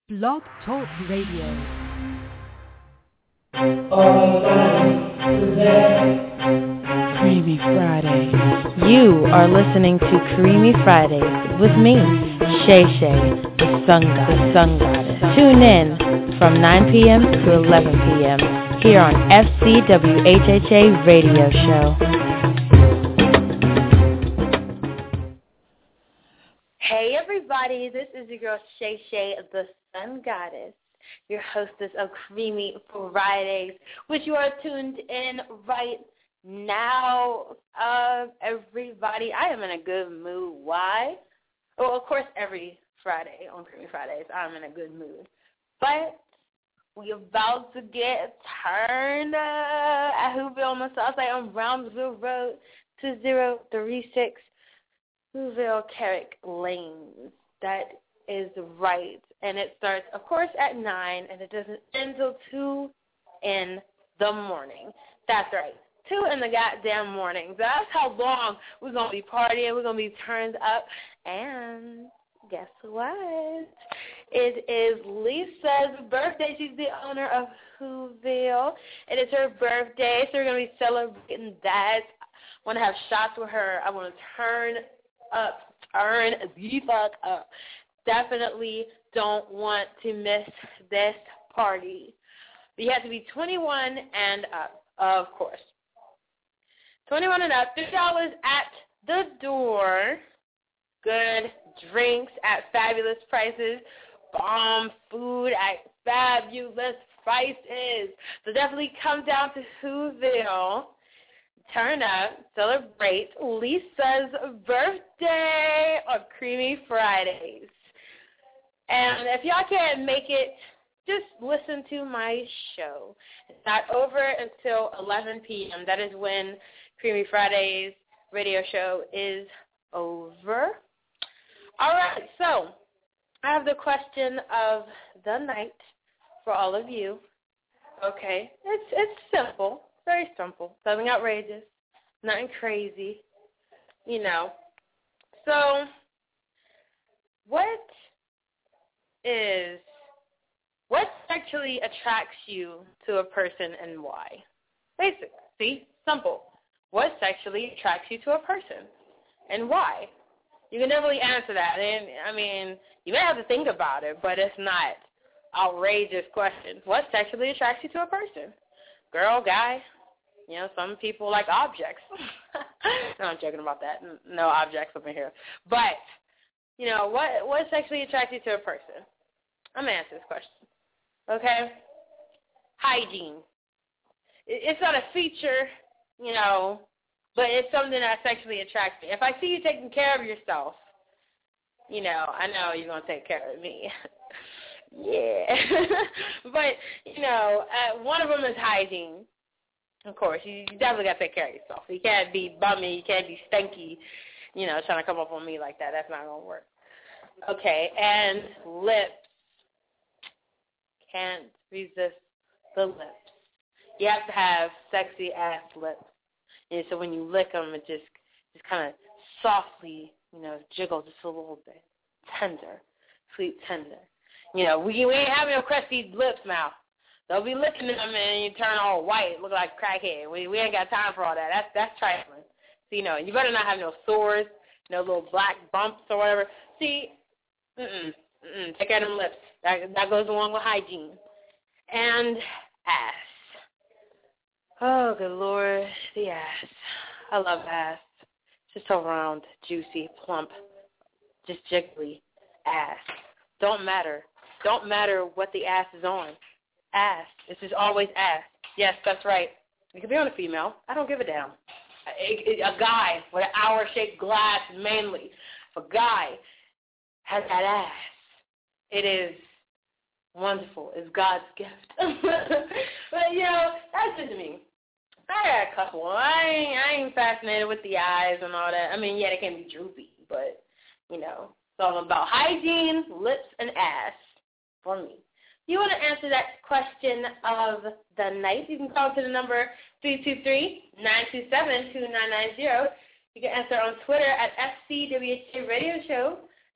Blog Talk Radio. Creamy Friday. You are listening to Creamy Fridays with me, Shay Shay, the Sun Goddess. Tune in from 9 p.m. to 11 p.m. here on FCWHHA Radio Show. Hey everybody, this is your girl Shay Shay, the Sun Goddess, your hostess of Creamy Fridays, which you are tuned in right now. Everybody, I am in a good mood. Why? Well, of course, every Friday on Creamy Fridays, I'm in a good mood. But we about to get turned at Whoville on the south side on Brownsville Road, 2036. Whoville Carrick Lanes. That is right. And it starts, of course, at 9, and it doesn't end until 2 in the morning. That's right. 2 in the goddamn morning. That's how long we're going to be partying. We're going to be turned up. And guess what? It is Lisa's birthday. She's the owner of Whoville. It is her birthday, so we're going to be celebrating that. I want to have shots with her. I want to turn the fuck up. Definitely don't want to miss this party. But you have to be 21 and up, of course. 21 and up, $3 at the door. Good drinks at fabulous prices. Bomb food at fabulous prices. So definitely come down to Whoville. Turn up, celebrate Lisa's birthday on Creamy Fridays. And if y'all can't make it, just listen to my show. It's not over until 11 p.m. That is when Creamy Fridays radio show is over. All right, so I have the question of the night for all of you. Okay, it's simple. Very simple. Nothing outrageous. Nothing crazy. You know. So, what actually attracts you to a person and why? Basically. See? Simple. What sexually attracts you to a person and why? You can never really answer that. And, I mean, you may have to think about it, but it's not outrageous questions. What sexually attracts you to a person? Girl, guy? You know, some people like objects. No, I'm joking about that. No objects up in here. But, you know, what sexually attracts you to a person? I'm going to answer this question. Okay? Hygiene. It's not a feature, you know, but it's something that sexually attracts me. If I see you taking care of yourself, you know, I know you're going to take care of me. Yeah. But, you know, one of them is hygiene. Of course, you definitely got to take care of yourself. You can't be bummy. You can't be stinky, you know, trying to come up on me like that. That's not going to work. Okay, and lips. Can't resist the lips. You have to have sexy-ass lips. And so when you lick them, it just kind of softly, you know, jiggle just a little bit. Tender. Sweet tender. You know, we ain't having no crusty lips now. They'll be licking them and you turn all white, look like a crackhead. We ain't got time for all that. That's trifling. So, you know, you better not have no sores, no little black bumps or whatever. See, take care of them lips. That goes along with hygiene. And ass. Oh, good Lord, the ass. I love ass. Just a round, juicy, plump, just jiggly ass. Don't matter what the ass is on. Ass. It's just always ass. Yes, that's right. It could be on a female. I don't give a damn. A guy with an hour-shaped glass, mainly. If a guy has that ass, it is wonderful. It's God's gift. But, you know, that's just me. I got a couple. I ain't fascinated with the eyes and all that. I mean, yeah, they can be droopy, but, you know, it's all about hygiene, lips, and ass for me. If you want to answer that question of the night, you can call to the number 323-927-2990. You can answer on Twitter at FCWHA Radio Show.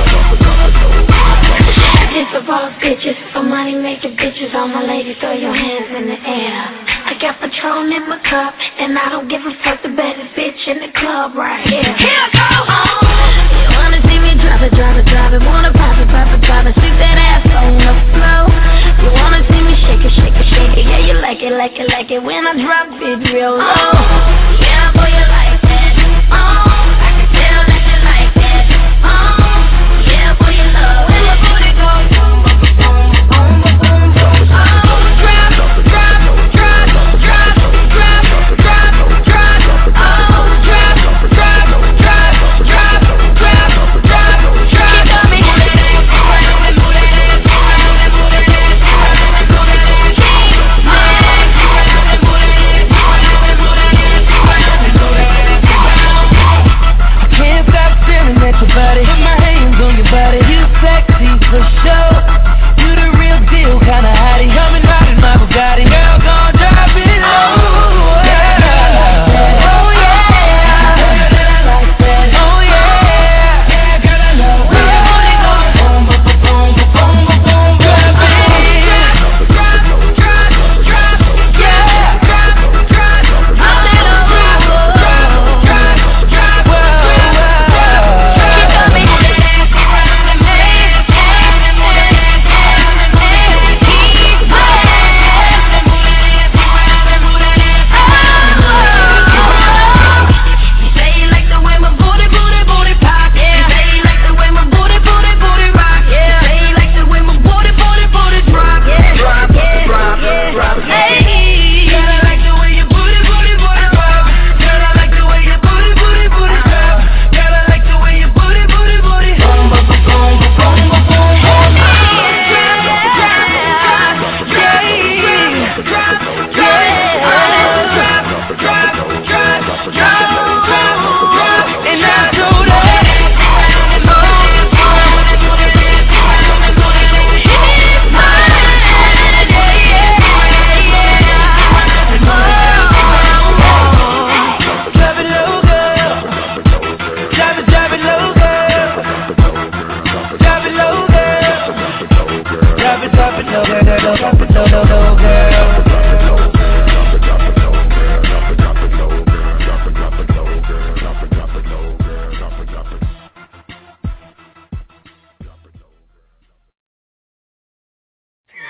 This for boss bitches, for money making bitches. All my ladies, throw your hands in the air. I got Patron in my cup, and I don't give a fuck. The baddest bitch in the club right here. Here I go. You wanna see me drop it, drop it, drop it. Wanna pop it, pop it, pop it. Sweep that ass on the floor. You wanna see me shake it, shake it, shake it. Yeah, you like it, like it, like it. When I drop it real low. Yeah, boy, you like that. I can tell that you like that. Yeah, boy, you love when my booty goes boom, boom, boom, boom, boom, boom, boom. Drop, drop, drop, drop, drop, drop, drop, drop. Drop, drop, drop, drop, drop, drop, drop. You got me.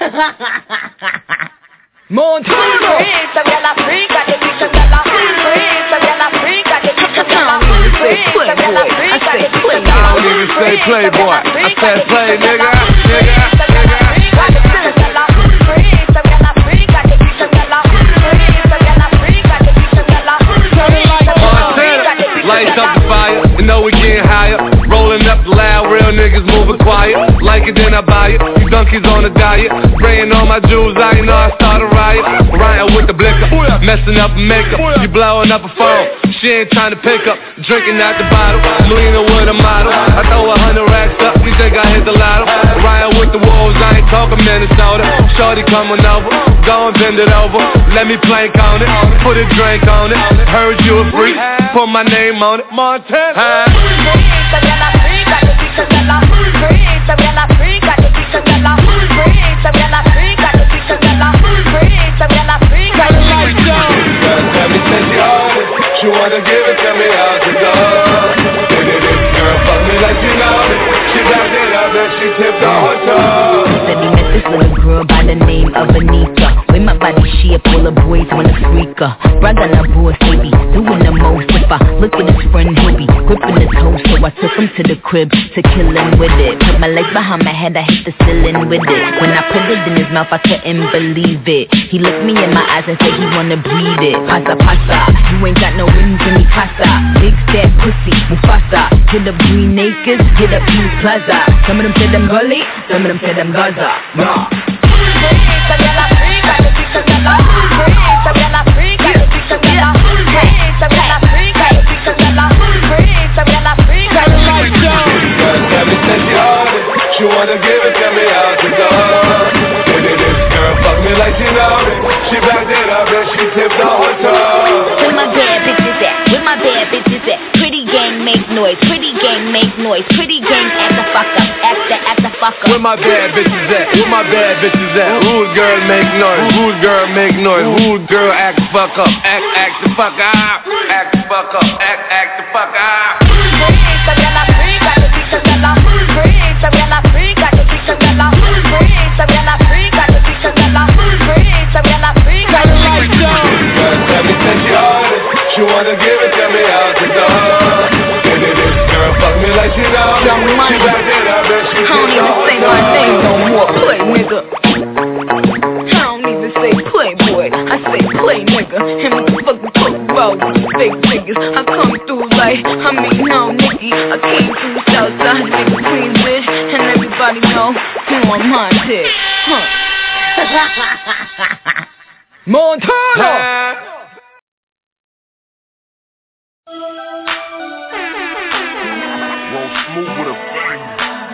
Montana. I don't even say playboy. I said play, nigga. Lights up the fire, you know we getting higher. Rolling up loud, real niggas moving quiet. Like it, then I buy it. You donkeys on a diet. Spraying all my jewels, I know I start a riot. Ryan with the blicker, messing up makeup. You blowing up a phone, she ain't trying to pick up. Drinking out the bottle, I'm leaning with a model. I throw 100 racks up, you think I hit the lotto. Ryan with the wolves, I ain't talking Minnesota. Shorty coming over, go and bend it over. Let me plank on it, put a drink on it. Heard you a freak, put my name on it. Montana. She wanna give it to me out the door. Baby, this girl fuck me like she know it. She backed it up and she tipped on her toes. Said he met this little girl by the name of Anita. With my body shape, all the boys wanna freak her. Brother na boss, baby, doing the most. If I look at his friend, he'll be gripping his toe. So I took him to the crib to kill him with it. Put my legs behind my head, I hit the ceiling with it. When I put it in his mouth, I couldn't believe it. He looked me in my eyes and said he wanna breathe it. Pasa, pasa, you ain't got no wings in me casa. Big fat pussy, Mufasa. Hit up Green Acres, hit up Peace Plaza. Some of them said them gully, some of them said them Gaza. Raw. She wanna give it to me out the door. Baby, this girl fuck me like she know it. She backed it up and she tipped on her toes. Where my bad bitches at? Where my bad bitches at? Pretty gang make noise, pretty gang make noise, pretty gang act the fuck up, act the fuck up. Where my bad bitches at? Where my bad bitches at? Rude girl make noise, rude girl make noise, rude girl act the fuck up, act the fuck up, act the fuck up, act the fuck up. She wanna give it to me out the door. Baby, this girl fuck me like she know. Young Money, she backed it up and she I don't even say my name no more. Play, nigga. I don't even say playboy. I say play, nigga. And what the fuck we talk about with these fake niggas? I come through like, no, Nicky. I came through the south side to make a clean bitch. And everybody know who I'm on dick. Montana! Roll smooth with a bang.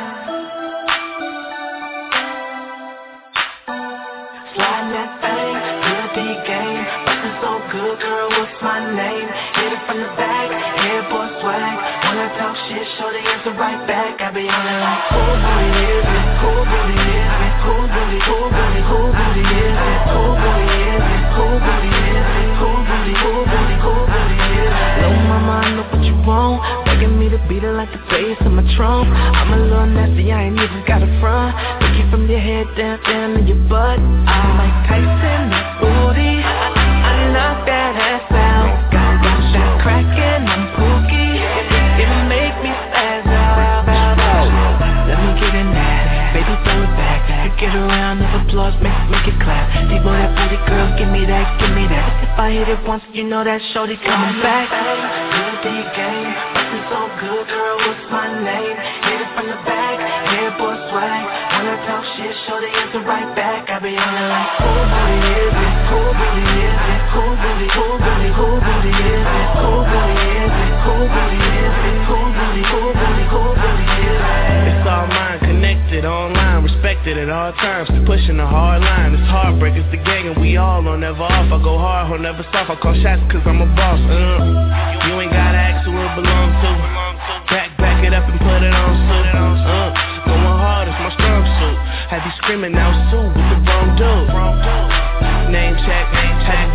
Slide that thing, real deep game. Looking so good, girl, what's my name? Hit it from the back, hair boy swag. When I talk shit, shorty answer right back. I be on it like, who booty is it? Who booty is it? Who booty, who booty, who booty is it? Who booty is it? Who booty is it? Who booty, who booty, who booty is it? Little mama, I know what you want. Begging me to beat it like the bass in my trunk. I'm a little nasty, I ain't even got a front. Look you from your head down to your butt. I'm like Tyson, that booty. I knock that ass out. Got that crackin', I'm pookie. It make me spaz out. Let me get in that, baby, throw it back. You get around, if applause make it clap. Devo that booty, girl, give me that, give me that. If I hit it once, you know that shorty coming back. Real deep game, looking so good, girl, what's my name? Hit it from the back, hair boy swag. When I talk shit, shorty answer right back. I be on it like, who booty is it? Who booty is it? Who booty, who booty, who booty is it? Who booty is it? Who booty is it? Who booty, who booty, who booty is it? It's all mine, connected, online, respected at all times. Pushing a hard line, it's heartbreak, it's the gang and we all on never off. I go hard, I'll never stop. I call shots cause I'm a boss. You ain't gotta ask who it belongs to. Back it up and put it on suit. Going hard, it's my strong suit. Have you screaming out Sue with the wrong dude. Name check, had you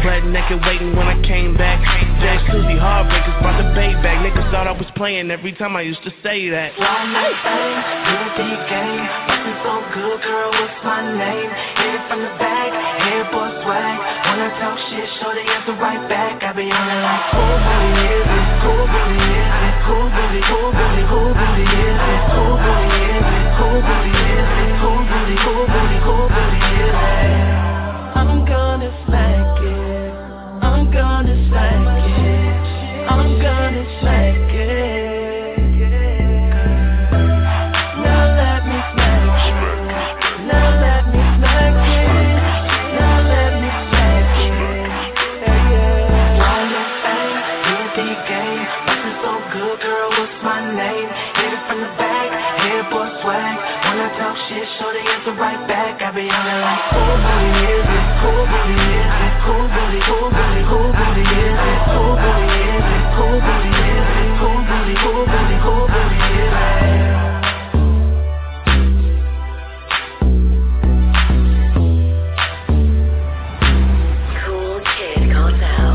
butt naked waiting when I came back. Jay Susie, heartbreakers, brought the bay back. Niggas thought I was playing every time I used to say that. Fly that thing, do a big game. Looking so good, girl, what's my name? Hit it from the back, hair boy swag. When I talk shit, show the answer right back. I be on it like, who really is it? Who really is it? Who really is it? Who really is it? Who really is it? Who really is it? Who really is it? I'm gonna smack it. I'm gonna smack it. I'm gonna smack it. Now let me smack it. Now let me smack it. Now let me smack it. Yeah. All your thing, do a big game. Looking so good, girl, what's my name? Hit it from the back, hair boy swag. When I talk shit, show the answer right back. I be on it like, who really is it? Who really is it? Who really is it? Who really is it? Who really is it? Who really is it? Who really is it? Cool Kid Cartel.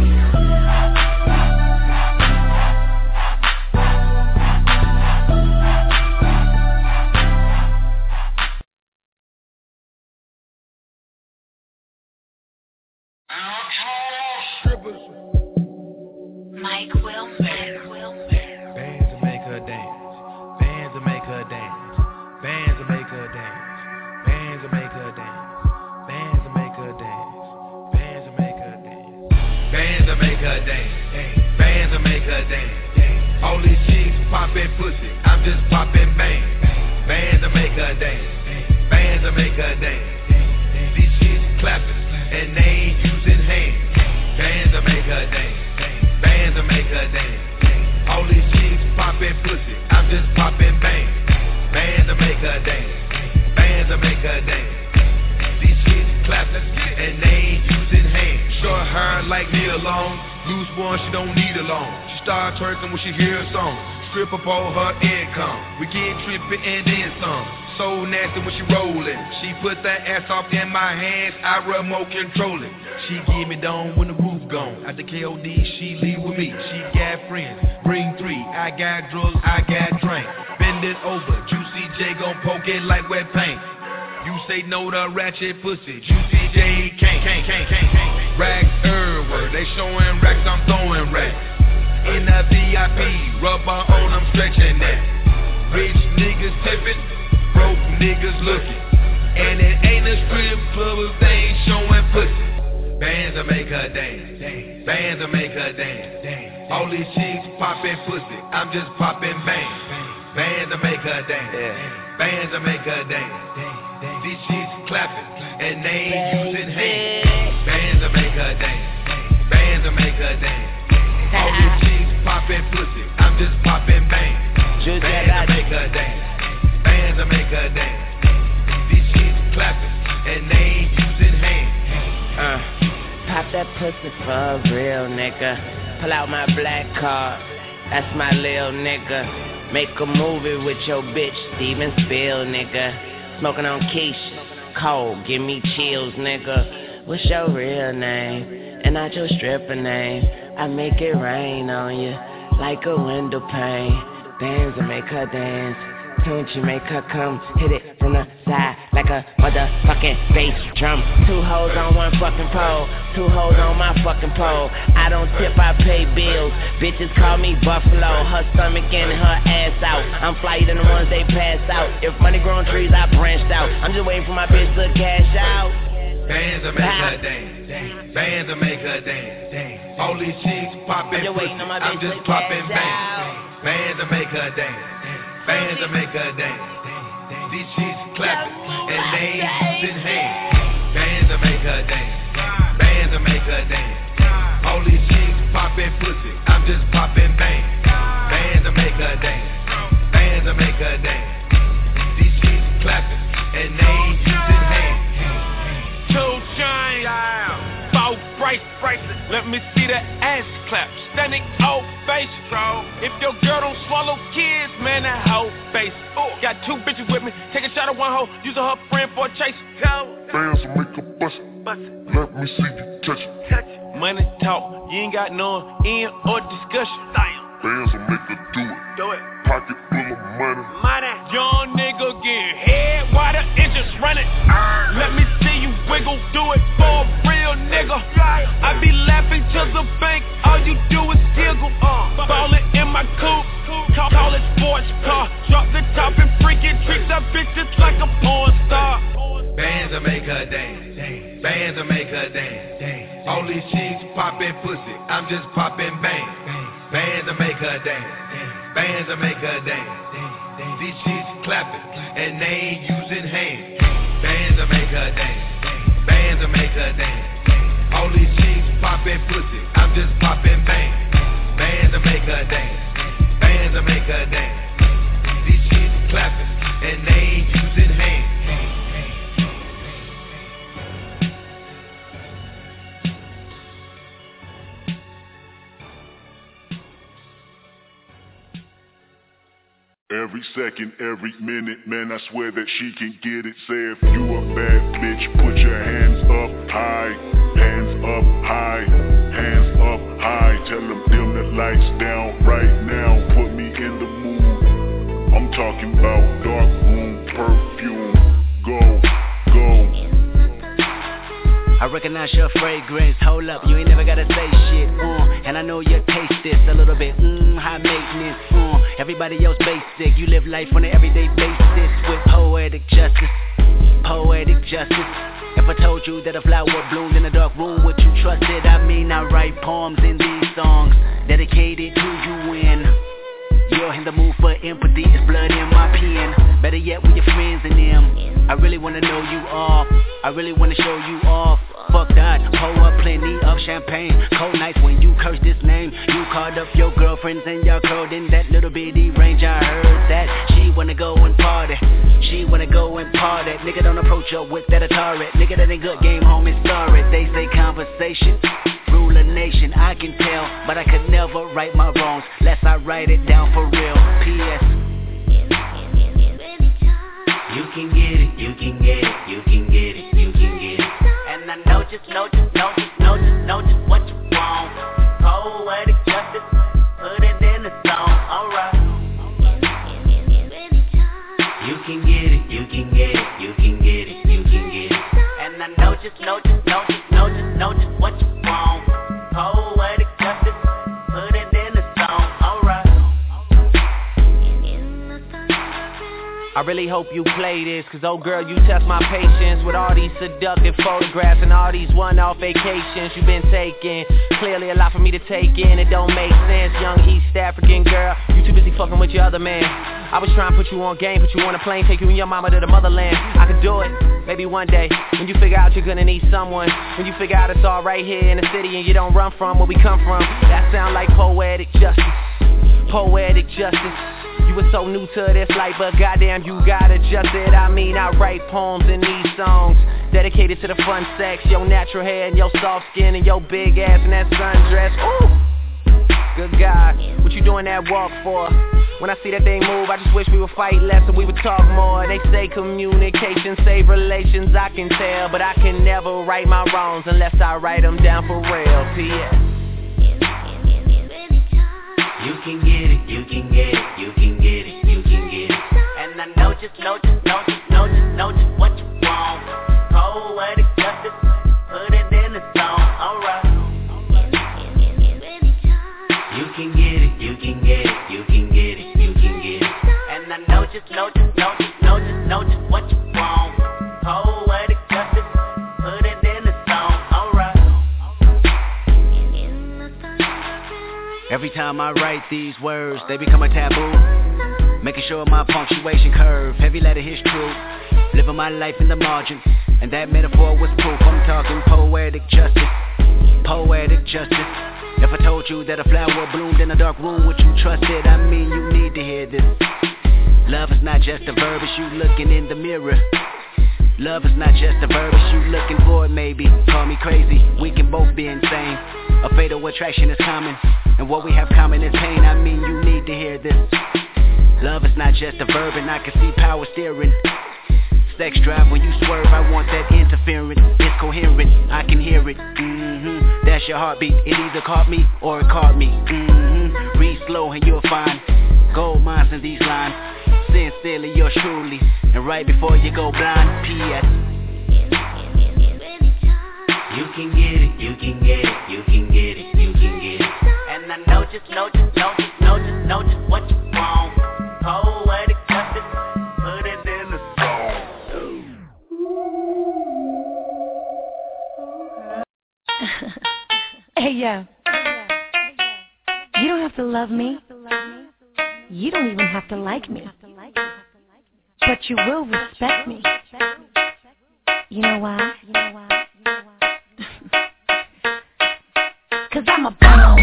Mike Wilmer. Bands to make her dance. Bands to make her dance. Bands to make her dance. Bands to make her dance. Bands to make her dance. Bands to make her dance. Bands to make her dance. Bands to make her dance. All these chicks poppin' pussy, I'm just poppin' bang. Bands to make her dance. Bands to make her dance. These chicks clappin' and they ain't using hands. Bands to make her dance. Bands to make her dance. All these chicks poppin' pussy, I'm just poppin' bang. Bands to make her dance. Bands to make her dance. These chicks clappin' and they ain't using hands. Short hair like Neil Long. Loose one, she don't need a loan. She start twerking when she hear a song. Strip up all her income. We get trippin' and then some. So nasty when she rollin'. She put that ass off in my hands, I remote control it. She give me down when the roof gone. At the KOD, she leave with me. She got friends, bring 3. I got drugs, I got drink. Bend it over, Juicy J gon' poke it like wet paint. You say no to ratchet pussy, Juicy J can't. Racks everywhere, they showing racks, I'm throwing racks. In the VIP, rubber on, I'm stretching that. Rich niggas tipping, broke niggas looking. And it ain't a strip club if they ain't showing pussy. Bands to make her dance. Bands to make her dance. All these chicks poppin' pussy, I'm just poppin' bang. Bands to make her dance. Bands to make her dance. These chicks clappin' and they ain't using hands. Bands to make her dance. Bands to make her dance. All these chicks poppin' pussy, I'm just poppin' bang. Bands to make her dance. Bands to make her dance. These chicks clappin' and they ain't using hands. Pop that pussy for a real nigga. Pull out my black card, that's my lil nigga. Make a movie with your bitch, Steven Spiel nigga. Smoking on quiche, cold, give me chills nigga. What's your real name? And not your stripper name. I make it rain on you like a window pane. Bands to make her dance. Don't you make her come, hit it from the side like a motherfucking bass drum. 2 hoes on one fucking pole, 2 hoes on my fucking pole. I don't tip, I pay bills. Bitches call me Buffalo, her stomach in, her ass out. I'm flyer than the ones they pass out. If money growing trees, I branched out. I'm just waiting for my bitch to cash out. Bands to make her dance. Bands to make her dance. All these chicks poppin' pussy, I'm just poppin' bang. Bands to make her dance. Bands to make her dance. These chicks clapping and they ain't using hands. Bands to make her dance. Bands to make her dance. All these chicks poppin' pussy, I'm just poppin' bang. Bands to make her dance. Bands to make her dance. These chicks clapping and they ain't using hands. 2 Chainz, Bow bracelet. Let me see that ass clap. Standing ovation. If your girl don't swallow kids, man, that whole face. Got 2 bitches with me. Take a shot Shot at one hoe, using her friend for a chase. Bands will make a bust. Let me see you touch it. Money talk, you ain't got no end or discussion. Bands will make her do it. Pocket full of money. Young nigga getting head while the engines running. Let me see you wiggle, do it for a real nigga. I be laughing to the bank, all you do is giggle. Ballin' in my coupe, call it sports car. Drop the top and freaking treat that bitch just like a porn star. Bands will make her dance. Bands will make her dance. All these chicks poppin' pussy, I'm just poppin' bang. Bands will make her dance. Bands will make her dance. These chicks clapping and they ain't using hands. Bands will make her dance. Bands will make her dance. All these chicks poppin' pussy, I'm just poppin' bang. Bands will make her dance. Bands will make her dance. These chicks clapping and they ain't using hands. Every second, every minute, man, I swear that she can get it. Say if you a bad bitch, put your hands up high. Hands up high. Hands up high. Tell them dim the lights down right now. Put me in the mood. I'm talking about dark room, perfume. Go, go. I recognize your fragrance, hold up, you ain't never gotta say shit, and I know you taste this a little bit, high maintenance, everybody else basic, you live life on an everyday basis, with poetic justice, if I told you that a flower bloomed in a dark room, would you trust it? I mean, I write poems in these songs, dedicated to you when you're in the mood for empathy, it's blood in my pen, better yet with your friends and them, I really wanna know you off, I really wanna show you off. Fuck that, pour up plenty of champagne. Cold nights when you curse this name. You called up your girlfriends and y'all curled in that little bitty range. I heard that she wanna go and party. She wanna go and party. Nigga don't approach her with that Atari. Nigga that ain't good, game home and sorry. They say conversation rule a nation. I can tell, but I could never right my wrongs lest I write it down for real. P.S. You can get it, you can get it, you can get it, you can get it. And I know just what you want. Poetic justice, put it in the song, alright. You can get it, you can get it, you can get it, you can get it. And I know just what you want. Poetic justice, put it in the song, alright. I really hope you play this, cause oh girl, you test my patience with all these seductive photographs and all these one-off vacations you've been taking. Clearly a lot for me to take in, it don't make sense. Young East African girl, you too busy fucking with your other man. I was trying to put you on game, put you on a plane, take you and your mama to the motherland. I could do it, maybe one day, when you figure out you're gonna need someone. When you figure out it's all right here in the city and you don't run from where we come from. That sound like poetic justice, poetic justice. You were so new to this life, but goddamn you got adjusted. I mean, I write poems in these songs dedicated to the fun sex, your natural hair and your soft skin and your big ass and that sundress. Ooh, good God, what you doing that walk for? When I see that thing move, I just wish we would fight less and we would talk more. They say communication save relations, I can tell, but I can never right my wrongs unless I write them down for real. P.S. You can get it, you can get it, you can get it, you can get it. And I know just what you want. Poetic justice, put it in the song, alright. You can get it, you can get it, you can get it, you can get it. And I know just what you want. Poetic justice, put it in the song, alright. Every time I write these words, they become a taboo. Making sure my punctuation curve, heavy letter hits true. Living my life in the margin, and that metaphor was proof. I'm talking poetic justice, poetic justice. If I told you that a flower bloomed in a dark room, would you trust it? I mean, you need to hear this. Love is not just a verb, it's you looking in the mirror. Love is not just a verb, it's you looking for it maybe. Call me crazy, we can both be insane. A fatal attraction is common, and what we have common is pain. I mean, you need to hear this. Love is not just a verb, and I can see power steering. sex drive when you swerve. I want that interference. It's coherent, I can hear it. That's your heartbeat. It either caught me or it caught me. Read slow and you'll find gold mines in these lines. Sincerely, yours truly. And right before you go blind, P.S. You can get it, you can get it, you can get it, you can get it. And I know just what you want. Poetic justice, put it in the song. Hey, yo. You don't have to love me. You don't even have to like me. But you will respect me. You know why? 'Cause I'm a boss.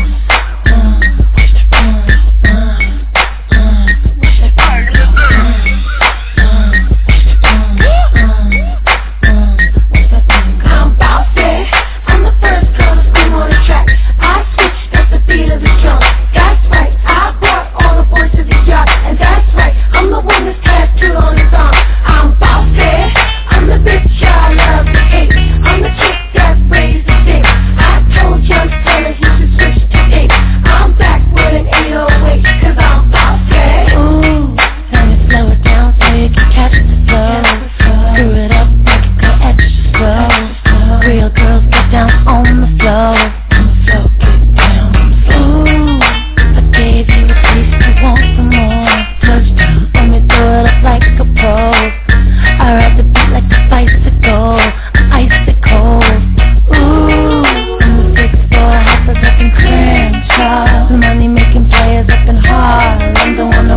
I'm bossy. I'm the first girl to scream on the track. I switched at the beat of the drum. That's right. I brought all the boys to the yard. And that's right. I'm the one that's tattooed on his arm. I'm bossy. I'm the bitch y'all love to hate. I'm the chick that raised the dick. I told young fella he should switch to dick. I'm back with an 808 'cause I'm bossy. Ooh, let me slow it down so you can catch the flow. Screw it up, make it go extra slow. Real girls get down on the floor. Ooh, I gave you a taste, you want some more. Touchdown, let me throw it up like a pole. I ride the beat like a bicycle, I'm icy cold. Ooh, I'm the 6'4" hoppers up in Crenshaw. Money making players up in Harlem, don't want no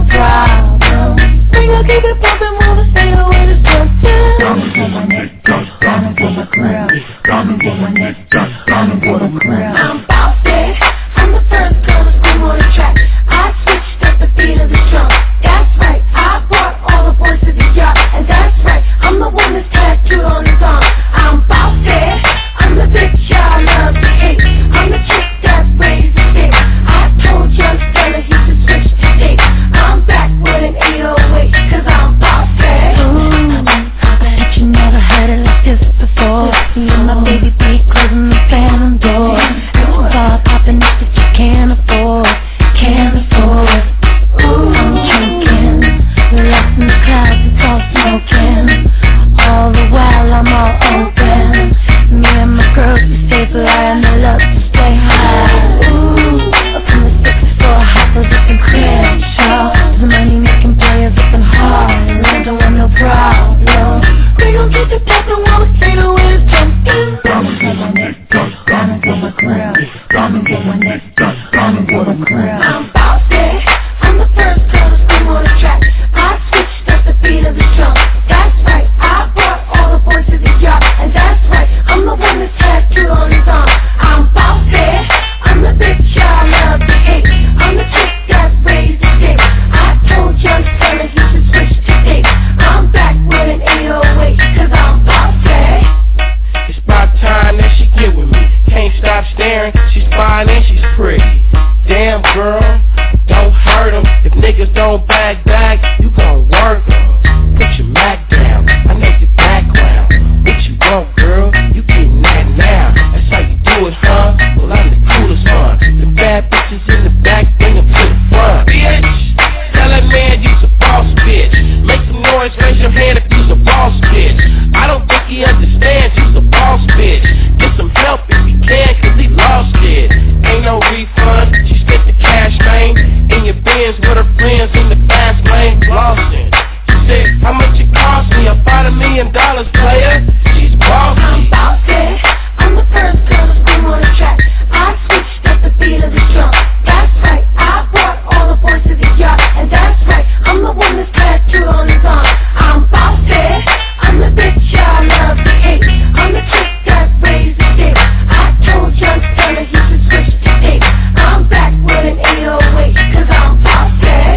problem. We gon' keep it bumpin', wanna stay away to something. Diamonds on my neck, diamonds on my crown. Diamonds on my neck, diamonds on my crown. I'm bossy, I'm the first girl to scream on the track. I switched at the beat of the drum. That's right, I brought all the boys to the yard. And that's right, I'm the one that's tattooed on his arm. I'm bossy, I'm the bitch y'all love to hate. I'm the chick that raised the dick. I told young fella he should switch to dick. I'm back with an 808 'cause I'm bossy. Ooh, I bet you never heard it like this before. Me and my baby be closing the phantom door. Bar popping up that you can't afford, can't afford. Ooh, I'm drinking, lost in the clouds, it's all smoking. All the while I'm all open. Me and my girls, we stay fly and they love to stay high. Ooh, up from the 6'4" hoppers up in Crenshaw. The money making players up in Harlem, don't want no problem. We gon' keep it poppin', wanna stay the way it's jumpin'. Diamonds on my neck, diamonds on my crown. Diamonds on my neck, diamonds on my crown. I'm bossy, I'm the first girl to scream on the track. I switched at the beat of the drum. That's right, I brought all the boys to the yard. And that's right, I'm the one that's tattooed on his arm. I'm bossy, I'm the bitch y'all love to hate. I'm the chick that raised the dick. I told young fella he should switch to dick. I'm back with an 808 'cause I'm bossy. It's about time that she get with me. Can't stop staring, she's fine and she's pretty. Damn girl, don't hurt 'em. If niggas don't back, you gon' work 'em. Put your Mac down, I know your background. What you want, girl? You getting that now. That's how you do it, huh? Well, I'm the coolest one. The bad bitches in the back, bring 'em to the front. Bitch, tell that man you's a boss bitch. Make some noise, raise your hand if you's a boss bitch. I don't think he understands you's a boss bitch. Get some help if you can, 'cause he lost it. Ain't no refund, she spent the cash, man. In your Benz with her friends in the fast lane, flossing. She said, how much it cost me? About $1 million, player. She's bossy. I'm bossy, I'm the first girl to scream on the track. I switched at the beat of the drum. That's right, I brought all the boys to the yard. And that's right, I'm the one that's tattooed on his arm. I'm bossy, I'm the bitch y'all love to hate. I'm the chick that raised the dick. I told young fella he should switch to dick. I'm back with an 808 'cause I'm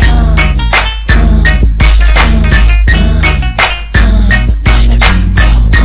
bossy.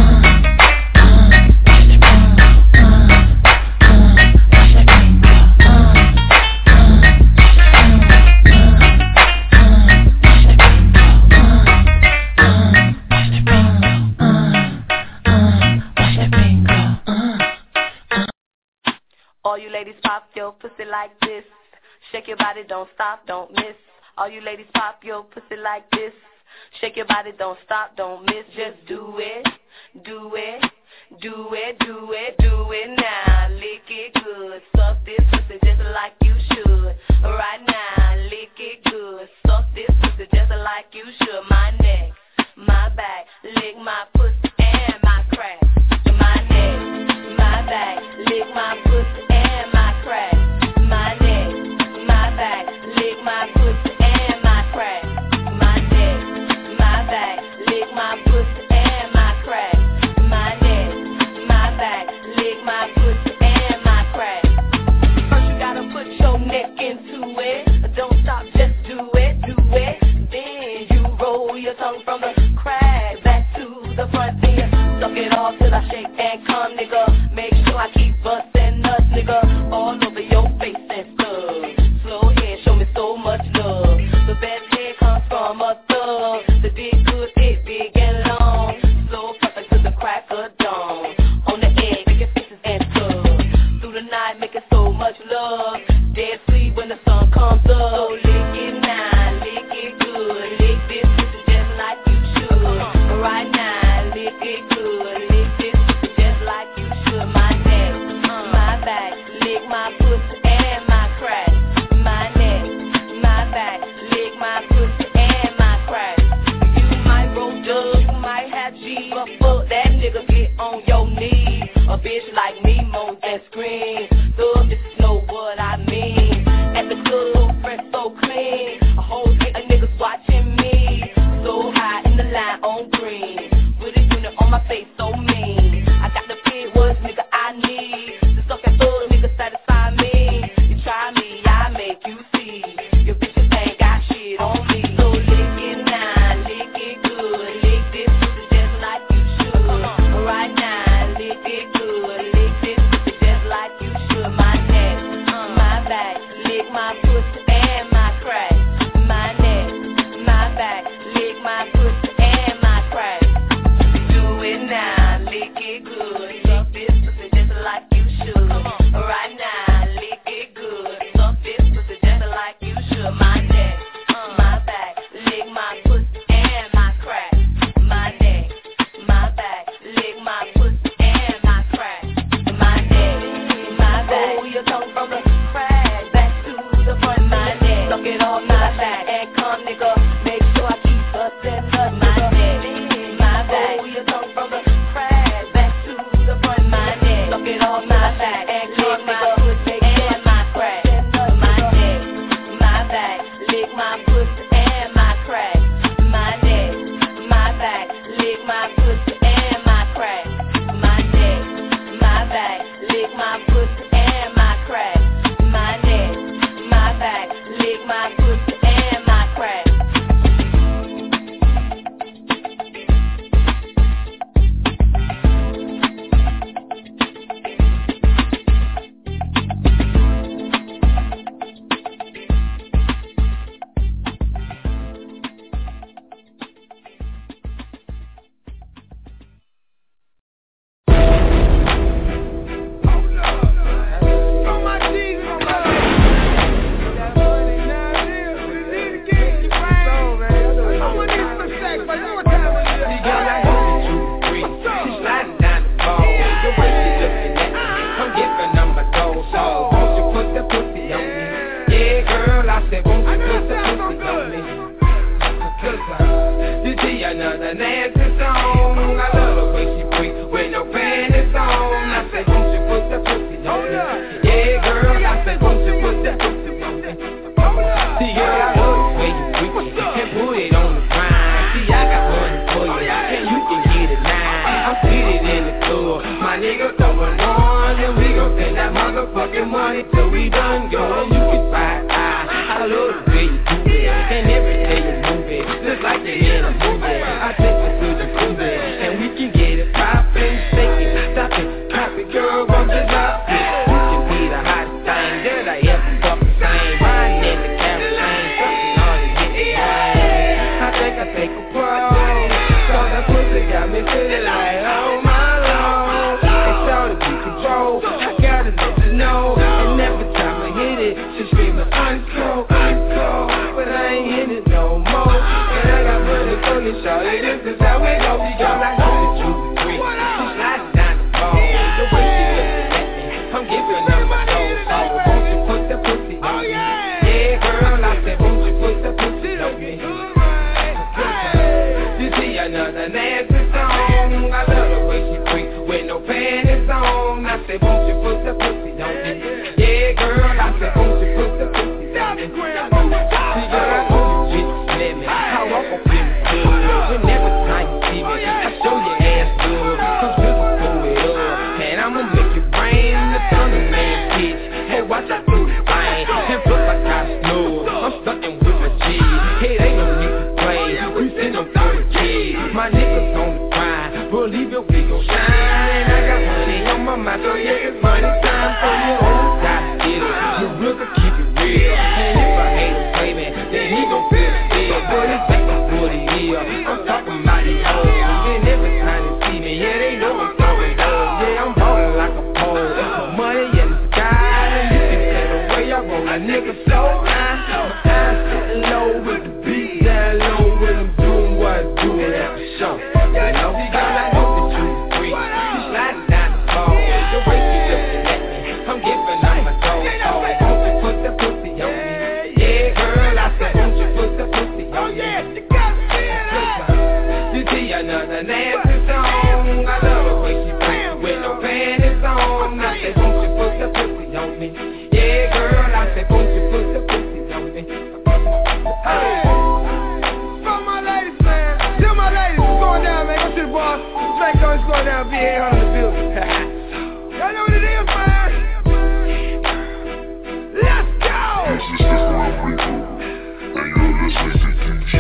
your pussy like this. Shake your body, don't stop, don't miss. All you ladies pop your pussy like this. Shake your body, don't stop, don't miss. Just do it, do it, do it, do it, do it now. Lick it good, suck this pussy just like you should. Right now, lick it good, suck this pussy just like you should. My neck, my back, lick my pussy and my crack. My neck, my back, lick my pussy and my crack. My neck, my back, lick my pussy and my crack. My neck, my back, lick my pussy and my crack. My neck, my back, lick my pussy and my crack. First you gotta put your neck into it. Don't stop, just do it, do it. Then you roll your tongue from the crack back to the front. Then you suck it off till I shake and come, nigga. Make sure I keep bustin' nuts, nigga, all over your face and stuff. Slow head, show me so much love. The best head comes from a thug. The dick good, it big and long. Slow perfect to the crack of dawn. On the egg, making faces and stuff. Through the night, making so much love. Dead sleep when the sun comes up. So lick it now, lick it good. Lick this pussy just like you should. Right now, lick it good. Lick this pussy just like you should. My neck, my back, lick my pussy and my crack. My neck, my back, lick my pussy and my crack. You might roll dubs, you might have G, but fuck that nigga, get on your knees. A bitch like me moans and screams. Thug bitches know what I mean. At the club, fresh so clean. A whole hit of niggas watching me. So high in the line on green. With a unit on my face so mean. I got the big words, nigga, I need. The suck and thug nigga satisfy me. You try me, I make you see. Your bitches ain't got shit on me. So lick it now, lick it good. Lick this pussy just like you should. Right now, lick it good. it, shawty, this is how we go. Girl, I know that you was free. She sliding down the pole. The way she looking at me, I'm giving her my soul. So won't you put the pussy on me? Yeah, girl, I said, won't you put the pussy on me? You see another nasty song. I love the way she freak with no panties on. I said, won't you put the pussy on me? Yeah, girl, I said, won't you put the pussy on me? See, girl, I know you get limit. How I'm gon' feel good. When every time you see me, I show your ass good. Cause we gon' pull it up. And I'ma make it rain. The thunder man bitch. Hey, watch out do the thing. And look like I snow. I'm stuckin' with my G. Hey, they don't need to play. We send them 30 kids. My niggas on the grind. Believe it, we gon' shine. I got money on my mind, so yeah, it's money time. So you always gotta get it. You real can keep it real. And if I hate a playman, then he gon' feel it still. But it's back to 40 years. I'm talking about these hoes. And every time they see me, yeah, they know I'm throwing down. Yeah, I'm ballin' like a pole. Money in the sky. And you can tell the way I roll a nigga so high. My eyes sitting low with the beat down low. When I'm doing what I do at the show. You know, girl, I know that you free. You sliding down the pole. The way she looking at me, I'm giving her my soul. So won't you put the pussy on me? Yeah, girl, I said, won't you put the pussy on me? You see another nasty song. I love the way she freak with no panties on. I said, won't you put the pussy on me? Yeah, girl, I said, won't you put the pussy on me? Hey. For my ladies, man. Tell my ladies, what's going down, man? Go to the boss. Draco is going down, B800 in the building. Y'all know what it is, man? Let's go! This is the World Reaper, and you're listening to DJ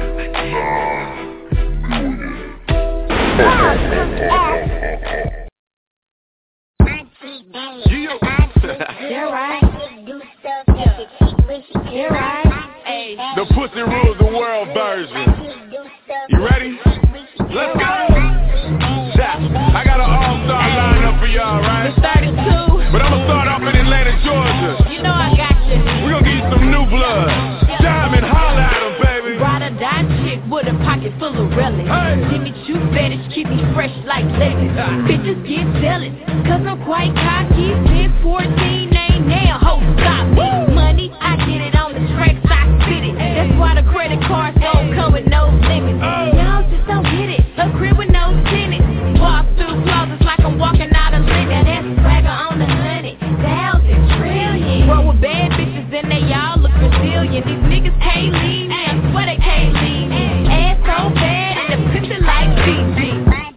You're right. You're right. Hey. The Pussy Rules the World version. You ready? Let's go. I got an all-star lineup for y'all, right? It's 32. But I'ma start off in Atlanta, Georgia. You know I got you. We're gonna give you some new blood. Diamond, holla at 'em, baby. Ride or die chick with a pocket full of relics. Jimmy Choo fetish, keep me fresh like lettuce. Bitches get jealous, cause I'm quite cocky. 10, 14, ain't now, ho, stop me. Money, I get it on the tracks, I spit it. That's why the credit cards don't come with no limits. Y'all just don't get it, a crib with no tenants. Walk through closets like I'm walking out of Lincoln. That's swagger on the 100,000 trillion. Roll with bad bitches and they all look resilient. These niggas can't leave me, I swear they can't leave me. Ass so bad and the picture like BG.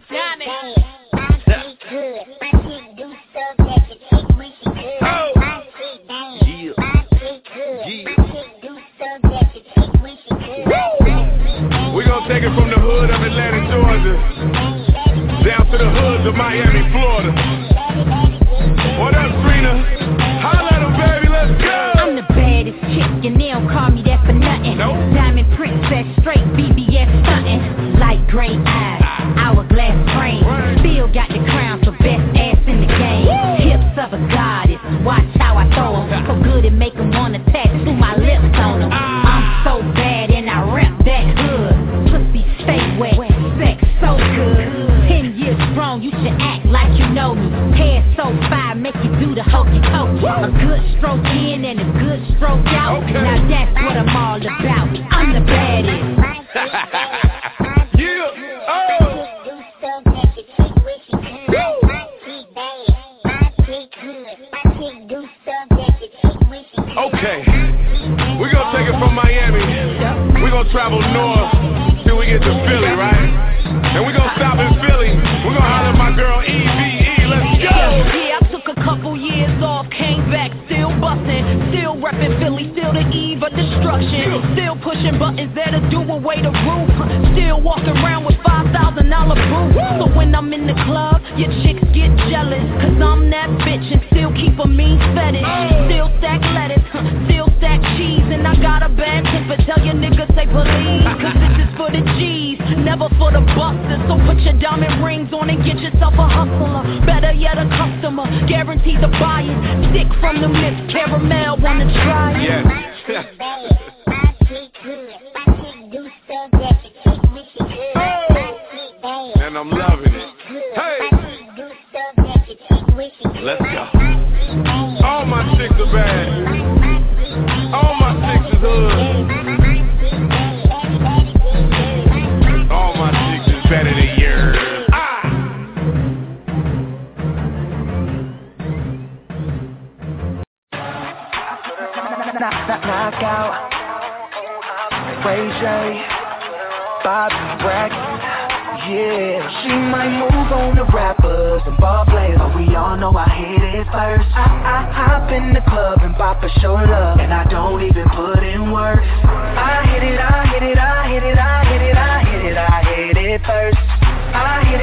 We gon' take it from the hood of Atlanta, Georgia, down to the hoods of Miami, Florida. What up, Trina? Holla at 'em, baby, let's go! I'm the baddest chick, and they don't call me that for nothing. Nope. Diamond princess, straight BBS stuntin'. Light gray eyes, hourglass frame. Still got the crown for best ass in the game. Hips of a goddess, watch how I throw 'em. So good it make 'em wanna tattoo my lips on 'em. I'm so bad and I rep that hood. Pussy stay wet, sex so good. 10 years strong, you should act like you know me. Hair so fire, make you do the hokey pokey. A good stroke in and a good stroke out. Okay. Now that's what I'm all about. I'm the baddest. Yeah, oh. Okay, we're gonna take it from Miami. We're gonna travel north till we get to Philly, right? And we're gonna stop in Philly. We're gonna holler at my girl EVE. Let's go! Yeah, I took a couple years off, came back, still bustin', still reppin' Philly, still the eve of destruction. Still pushing buttons that'll do away the roof. Still walking around with $5,000 boots. So when I'm in the club, your chicks get jealous. Cause I'm that bitch and still keep a mean fetish. Still stack lettuce, still stack cheese. And I got a bad temper, tell your niggas say please. Cause this is for the G's, never for the busters. So put your diamond rings on and get yourself a hustler. Better yet a customer, guaranteed to buy it. Stick from the lips, caramel, wanna try it. Yeah. And I'm loving it. Hey! Let's go. All my chicks are bad. All my chicks is hood. All my chicks is better than yours. Knockout, Ray J, Bob Brack, yeah. She might move on the rappers and ball players, but we all know I hit it first. I hop in the club and pop a show love, and I don't even put in work. I hit it first. I hit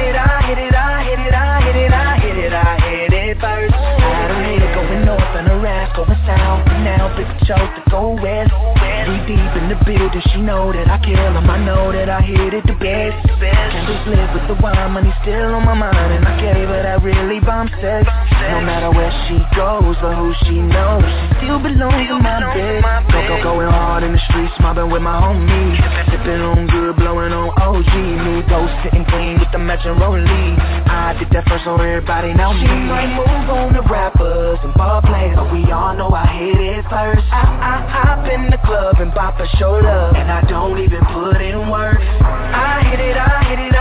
it first. I had a hater going north and a rap going south, and now big chose to go west. We deep in the building, she know that I kill 'em. I know that I hit it the best. Can't just live with the wine, money still on my mind, and I gave her that really bomb sex. No matter where she goes or who she knows, she still belongs in my bed. Going hard in the streets, mobbing with my homies, sipping on good, blowing on OG. New ghost sitting clean with the matching rollie. I did that first, so everybody know me. She might move on the rappers and ball players, but we all know I hit it first. I hop in the club and pop a show love, and I don't even put in work. I hit it first. I hit it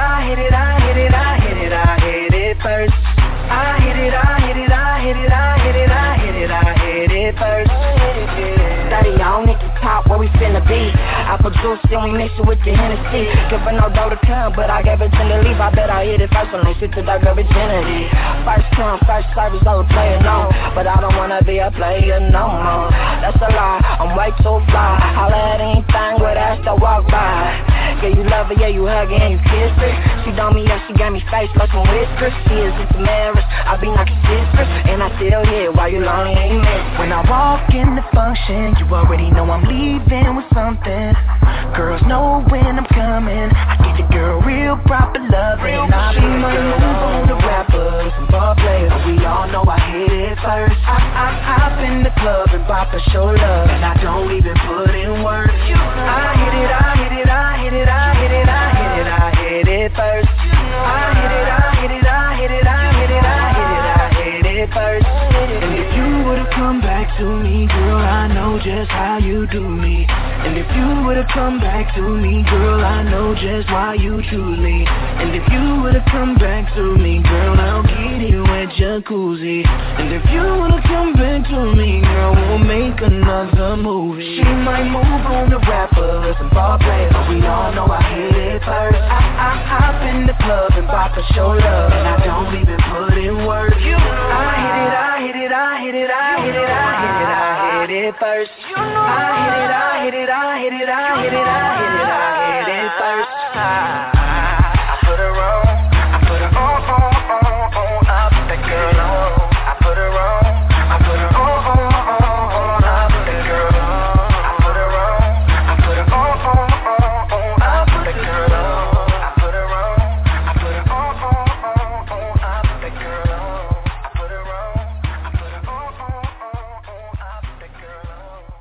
first. Daddy, I don't need to talk where we finna be. I produce and we mix it with the Hennessy. Giving no dough to come, but I gave it to the leave. I bet I hit it first when they sit to that girl virginity. First come, first service, I was playing on, but I don't wanna be a player no more. That's a lie, I'm way too fly. Holla at anything with ass to walk by. Yeah, you love her, yeah, you hug her and you kiss her. She done me up, she got me face like some whiskers. She is into marriage, I be knocking sisters, and I still here while you lonely and you miss. When I walk in the function, you already know I'm leaving with something. Girls know when I'm coming, I get the girl real proper loving. She might move on the rappers and ball players, but we all know I hit it first. I hop in the club and pop a show love, and I don't even put in work. I hit it first. First. And if you would've come back to me, girl, I know just how you do me. And if you would've come back to me, girl, I know just why you choose me. And if you would've come back to me, girl, I'll get you a jacuzzi. And if you would've come back to me, girl, we'll make another movie. She might move on the rappers and ball players, but we all know I hit it first. I hop in the club and pop a show love, and I don't even put in work. I hit it first. I hit it first. I put her on, I put her on, I put that girl on. I put her on, I put her on, I put that girl on. I put her on, I put her on, I put that girl on. I put her on, I put her on, I put that girl on. I put her on, I put her on, I put that girl on.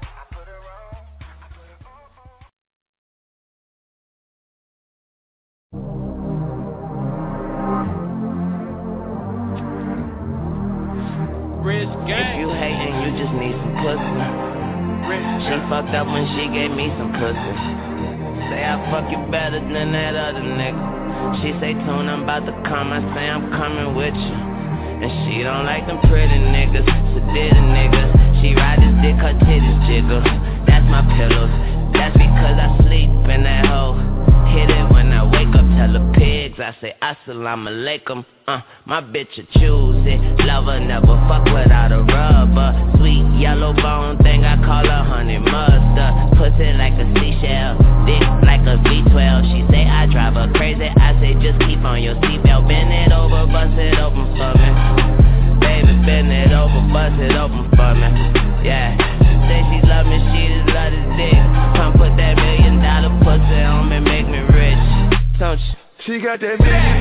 If you hating, you just need some pussy. She fucked up when she gave me some pussy. Say I fuck you better than that other nigga. She say, Tune, I'm about to come. I say, I'm coming with you. And she don't like them pretty niggas, sedated niggas. She ride this dick, her titties jiggle. That's my pillows. That's because I sleep in that hole. Hit it when I wake up, tell the pigs I say assalamu alaikum. My bitch a choose it. Lover never fuck without a rubber. Sweet yellow bone thing, I call her honey mustard. Pussy like a seashell, dick like a V12. She say I drive her crazy, I say just keep on your seatbelt. Bend it over, bust it open for me. Baby, bend it over, bust it open for me. Yeah, say she love me, she just love this dick. Come put that $1 million pussy on me, make me rich. Don't you? She got that $1 million.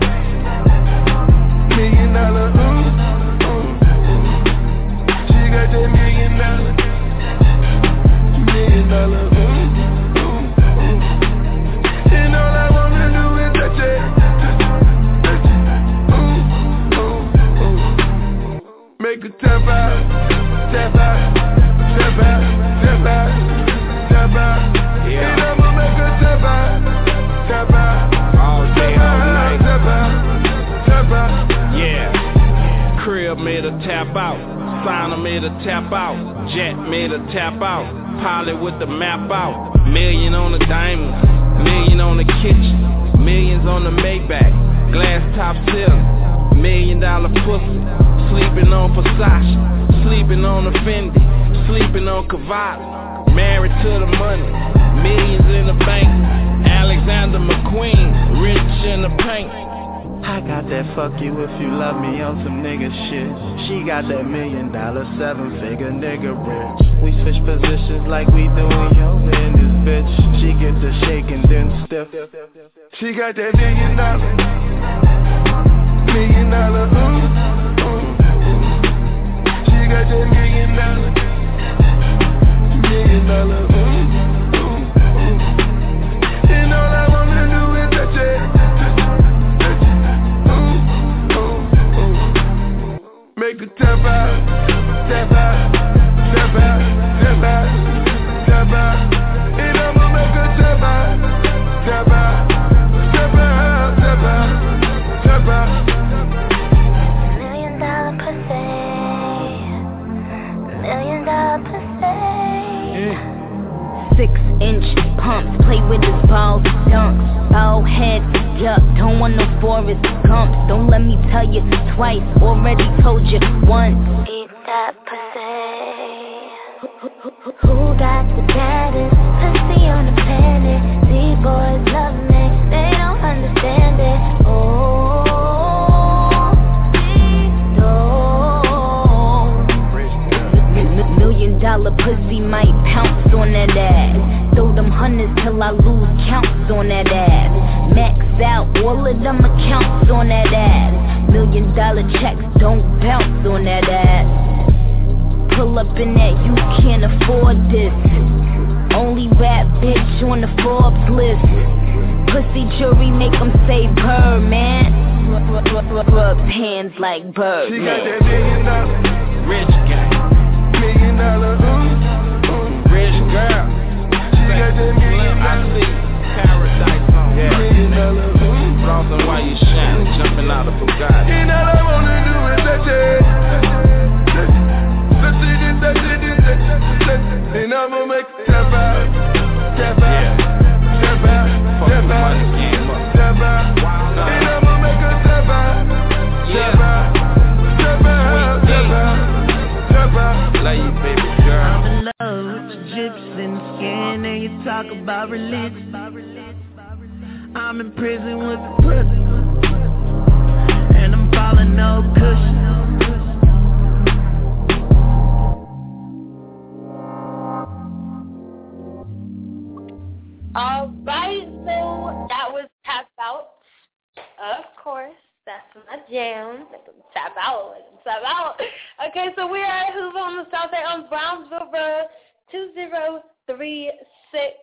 $1 million, She got that $1 million. $1 million, And all I tap out, tap out, tap out, tap out, tap out. Yeah. And I'ma make her tap out, tap out, all day, all night, tap out, tap out. Yeah. Crib made her tap out, Signer made her tap out, Jet made her tap out, Pilot with the map out. Million on the diamond, million on the kitchen, millions on the Maybach, glass top ceiling, $1 million pussy, sleeping on Versace, sleeping on the Fendi, sleeping on Cavalli, married to the money, millions in the bank, Alexander McQueen, rich in the paint. I got that fuck you if you love me on some nigga shit. She got that $1 million, 7-figure nigga rich. We switch positions like we doing yoga in this bitch. She get the shake and then stiff. She got that $1 million, $1 million, She got that $1 million, $1 million, And all I wanna do is touch it. Make her tap out, tap out, tap out, tap out, tap out. And I'ma make her tap out, tap out, tap out, tap out, tap out. $1 million pussy, $1 million pussy. 6-inch pumps, play with his balls, dunks, bald head, yuck, don't want no Forrest Gumps. Don't let me tell you twice, already told you once. Eat that pussy. Who got the baddest pussy on the planet? These boys love me, they don't understand it. Oh, $1 million pussy might pounce on that ass. Throw them hundreds till I lose counts on that ass. Max out all of them accounts on that ass. $1 million checks don't bounce on that ass. Pull up in that you can't afford this. Only rap bitch on the Forbes list. Pussy jury make them say Birdman. Rub hands like Birdman. She got that $1 million, rich guy, $1 million, rich girl. She got that $1 million, I see paradise on. $1 million, Flossing while you shining, jumping out of Bugatti. And all I wanna do is touch it. And I'ma make it tap out, tap out, tap out, tap out, tap out. And I'ma make her tap out, tap out, tap out, tap out, tap out. Love you, baby girl. I'm in love with your drips and skin, and you talk about religion. I'm in prison with the pussy, and I'm falling no cushion. Alright, so that was Tap Out. Of course, that's my jam. Tap out. Okay, so we are at Hoover on the South Side on Brownsville Road, 2036.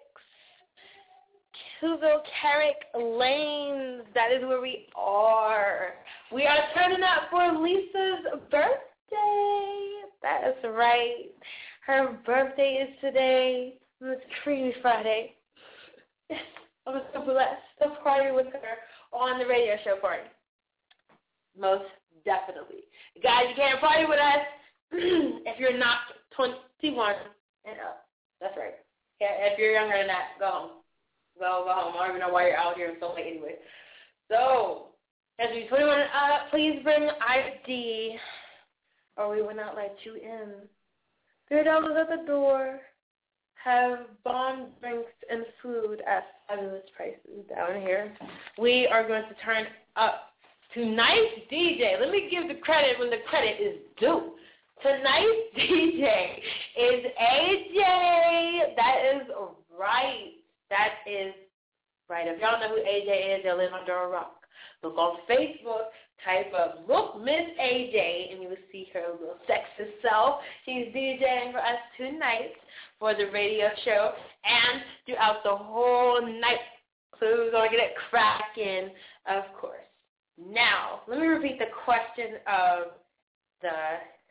Hoover Carrick Lanes. That is where we are. We are turning up for Lisa's birthday. That is right. Her birthday is today. It's Creamy Friday. Yes, I'm so blessed to party with her on the radio show party. Most definitely. Guys, you can't party with us if you're not 21 and up. That's right. Yeah, if you're younger than that, go home. Go home. I don't even know why you're out here so late anyway. So, as you're 21 and up, please bring ID or we will not let you in. $3 at the door. Have bomb drinks and food at fabulous prices down here. We are going to turn up tonight's DJ. Let me give the credit when the credit is due. Tonight's DJ is AJ. That is right. That is right. If y'all know who AJ is, they'll live under a rock. Look on Facebook, type up Look Miss AJ, and you will see her little sexy self. She's DJing for us tonight for the radio show and throughout the whole night. So we're going to get it cracking, of course. Now, let me repeat the question of the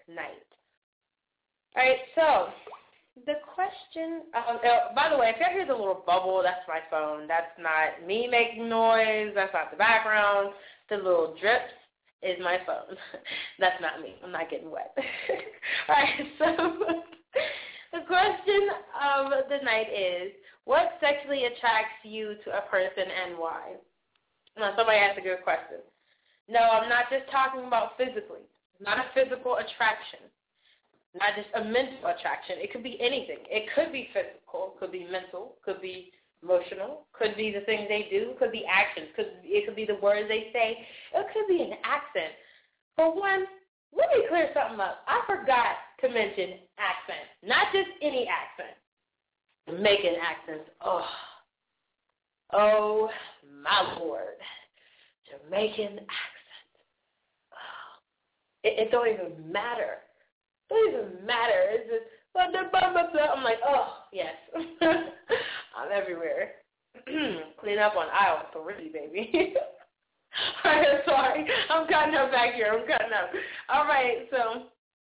night. All right, so the question, by the way, if y'all hear the little bubble, that's my phone. That's not me making noise. That's not the background. The little drips is my phone. That's not me. I'm not getting wet. All right, so the question of the night is, what sexually attracts you to a person and why? Now, somebody asked a good question. No, I'm not just talking about physically. Not a physical attraction. Not just a mental attraction. It could be anything. It could be physical, could be mental, could be emotional, could be the things they do, could be actions, it could be the words they say, it could be an accent. For one, let me clear something up. I forgot to mention accent. Not just any accent. Jamaican accents. Oh my Lord. Jamaican accent. It don't even matter. It doesn't even matter. It's just, I'm like, oh, yes. I'm everywhere. Clean up on aisle 3, baby. All right, sorry. I'm cutting up back here. I'm cutting up. All right, so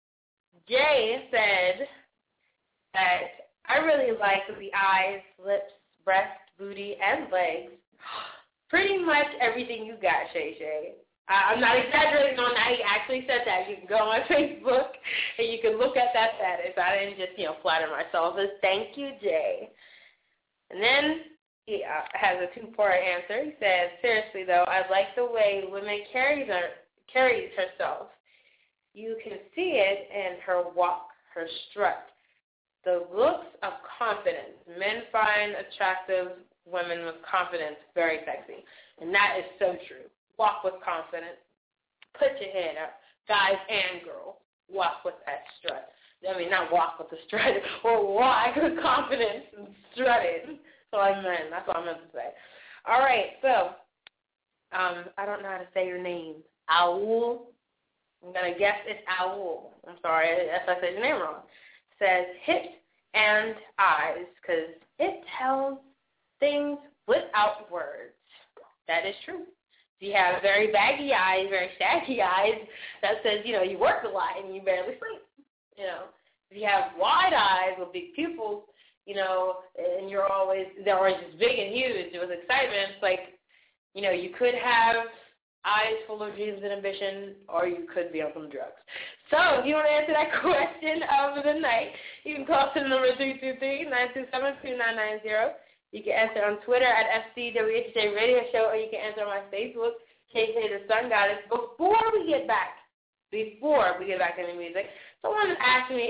Jay said that I really like the eyes, lips, breast, booty, and legs. Pretty much everything you got, Shay Shay. I'm not exaggerating on that. He actually said that. You can go on Facebook and you can look at that status. I didn't just, flatter myself. But thank you, Jay. And then he has a 2-part answer. He says, seriously, though, I like the way women carries herself. You can see it in her walk, her strut, the looks of confidence. Men find attractive women with confidence very sexy. And that is so true. Walk with confidence. Put your head up. Guys and girls, walk with that strut. I mean, not walk with the strut, or walk with confidence and strut it. So I meant. That's what I meant to say. All right, so I don't know how to say your name. Owl. I'm going to guess it's Owl. I'm sorry if I said your name wrong. It says hips and eyes, because it tells things without words. That is true. If you have very baggy eyes, very shaggy eyes, that says, you work a lot and you barely sleep. If you have wide eyes with big pupils, and they're always just big and huge with excitement, it's like, you could have eyes full of dreams and ambition, or you could be on some drugs. So if you want to answer that question of the night, you can call to the number 323-927-2990. You can answer on Twitter at FCWHJ Radio Show, or you can answer on my Facebook, KJ the Sun Goddess. Before we get back to the music, someone asked me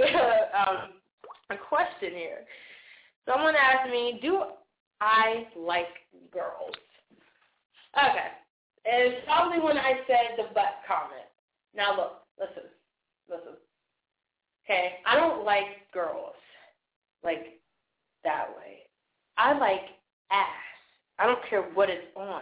a question here. Someone asked me, do I like girls? Okay. It's probably when I said the butt comment. Now look, listen. Okay, I don't like girls like that way. I like ass. I don't care what it's on.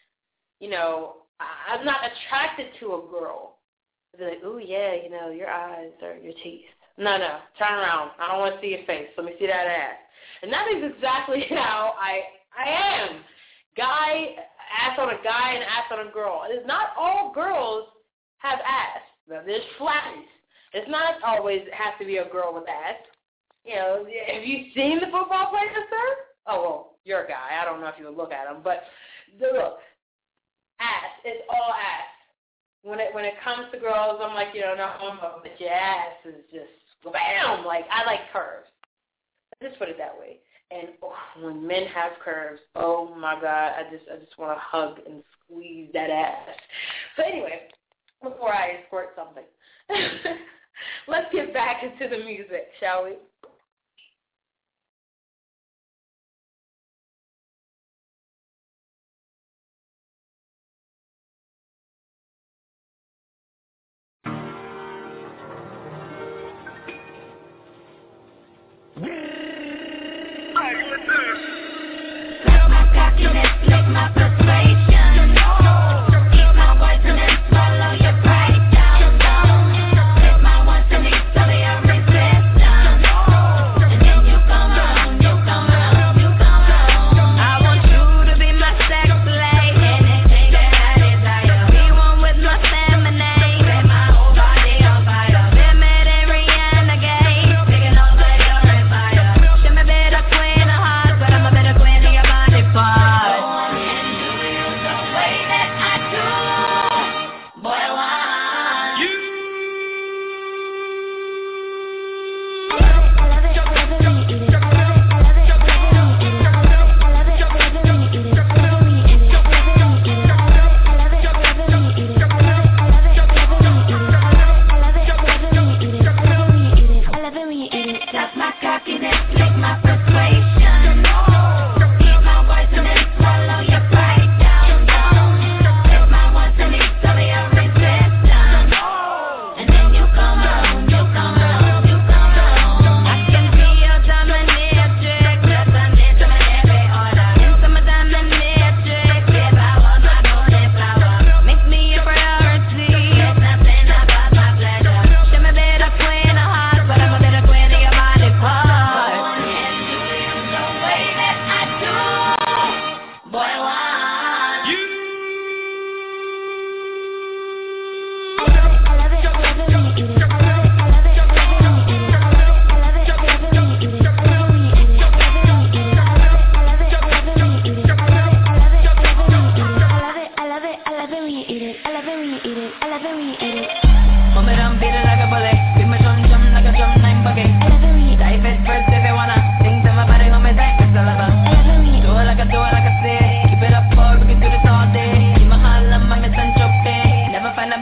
I'm not attracted to a girl. They're like, ooh, yeah, your eyes or your teeth. No, turn around. I don't want to see your face. Let me see that ass. And that is exactly how I am. Ass on a guy and ass on a girl. It's not all girls have ass. There's flatties. It's not always has to be a girl with ass. Have you seen the football players, sir? Oh, well, you're a guy. I don't know if you would look at them. But look, ass. It's all ass. When it comes to girls, I'm like, no homo, but your ass is just bam. Like, I like curves. Let's just put it that way. And when men have curves, oh my God, I just want to hug and squeeze that ass. So anyway, before I squirt something, let's get back into the music, shall we? My persuasion. Eat my voice and then swallow your pride down. Take my wants and eat some of your resistance. And then you come home. I want you to be my sex slave. Anything that I desire. Be one with my feminine. Set my whole body on fire. Limit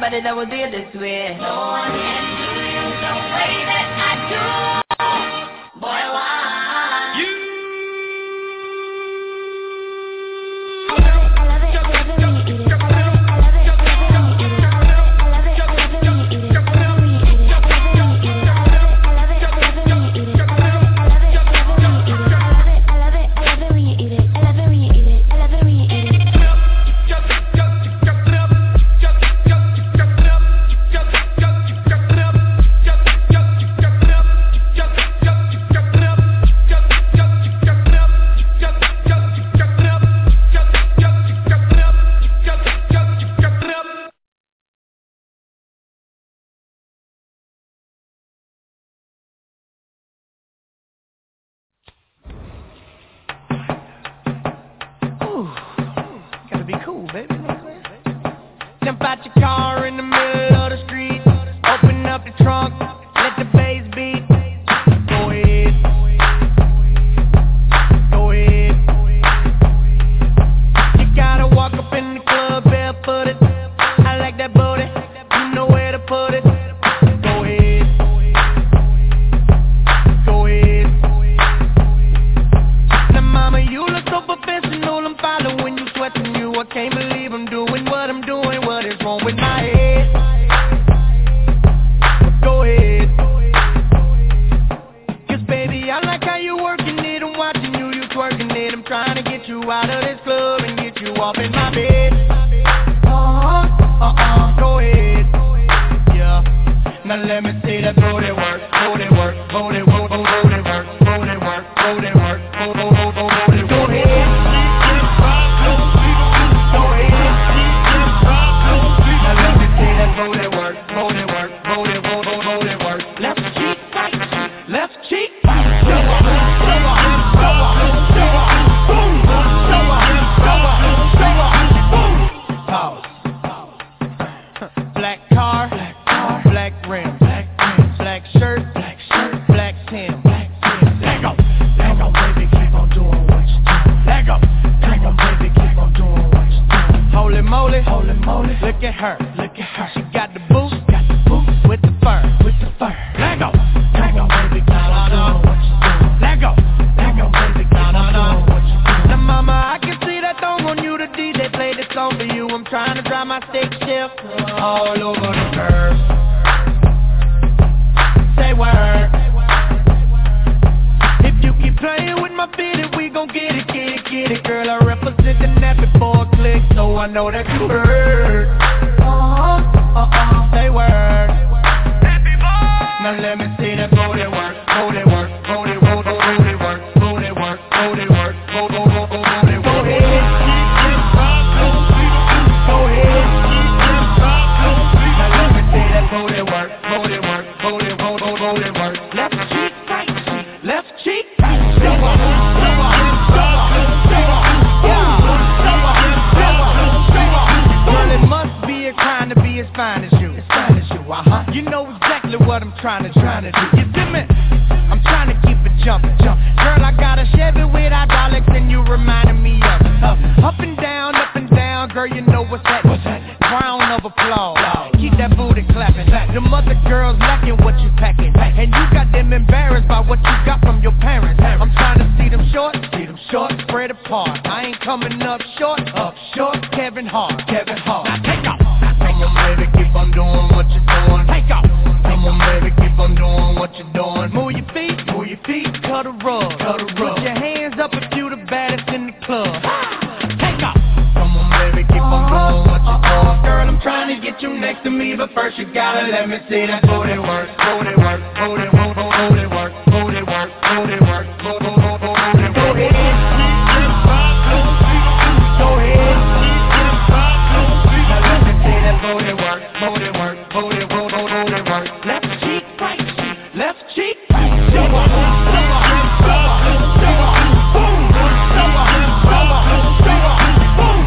nobody that will do it this way. No one can do you the way that I do. Boy, why? You. I love it when you eat it. I love it when you eat it. I love it when you eat it. I love it when you eat it. I love it when you eat it. I love it when you eat it. I love it when you eat it. I love it when you eat it. I love it when you eat it. I love it when you eat it. Jump out your car in the middle of the street. Open up the trunk, let the bass beat. Go ahead. Go ahead. You gotta walk up in the club barefooted. I like that booty, you know where to put it. Go ahead. Go ahead. Now mama, you look so professional, I'm following you, sweating you. I can't believe I'm doing what I'm doing. What is wrong with my head? Go ahead. Cause baby, I like how you working it. I'm watching you, you twerking it. I'm trying to get you out of this club and get you off in my bed. Go ahead. Yeah. Now let me see that booty work, booty work, booty work, booty work, booty work, booty work, booty work. Go ahead. Booty work, booty work, booty work, booty work. Left cheek, right cheek, left cheek. Show up, show up, show up, show up, boom. Show up, show up, show up, boom. Pause. Black car, black rim, black shirt, black Tim. Lego, Lego, baby, keep on doing what you do. Lego, Lego, baby, keep on doing what you do. Holy moly, holy moly, look at her, look at her. She got the boots, with the fur, with the fur. Lego, Lego, baby, keep on doing what you do. Lego, Lego, baby, keep on doing what you do. Now mama, I can see that thong on you. The DJ played this song for you. I'm trying to drive my stick shift all over the curve. Say word. If you keep playing with my fitty, we gon' get it, get it, get it. Girl, I represent the nap before a click, so I know that you heard. Say word. Now let me see that booty work, booty work, booty work, booty work, booty work, booty work, booty work, booty work. Go ahead. Go ahead. Now let me see that booty work, booty work, booty work, booty work. Left cheek, right cheek, left cheek. Show up, show up, show up, show up, yeah. Show up, show up, show up. Well, it must be a crime to be as fine as you, as fine as you, You know exactly what I'm trying to do. You feel me? I'm trying to keep it jumping, jumping. Girl, I got a Chevy with hydraulics and you reminding me of up and down, girl, you know what's that? Crown of applause. Keep that booty clapping. The mother girls lacking what you packing, and you got them embarrassed by what you got from your parents. I'm trying to see them short, spread apart. I ain't coming up short, Kevin Hart. Now take off. Come on, baby, keep on doing what you're doing. Take off. Come on, baby, keep on doing what you're doing. Move your feet, cut a rug. Put your hands up if you the baddest in the club. Take off. Come on, baby, keep on doing what you're doing. Girl, I'm trying to get you next to me, but first you gotta let me see that booty work, booty work, booty work, booty work, booty work, booty work, booty work, booty work. Go ahead. Go ahead. Now let me see that booty work, booty work, booty work, booty work. Left cheek, right cheek, left cheek. Show up, show up, show up, show up, boom. Show up, show up, show up, boom.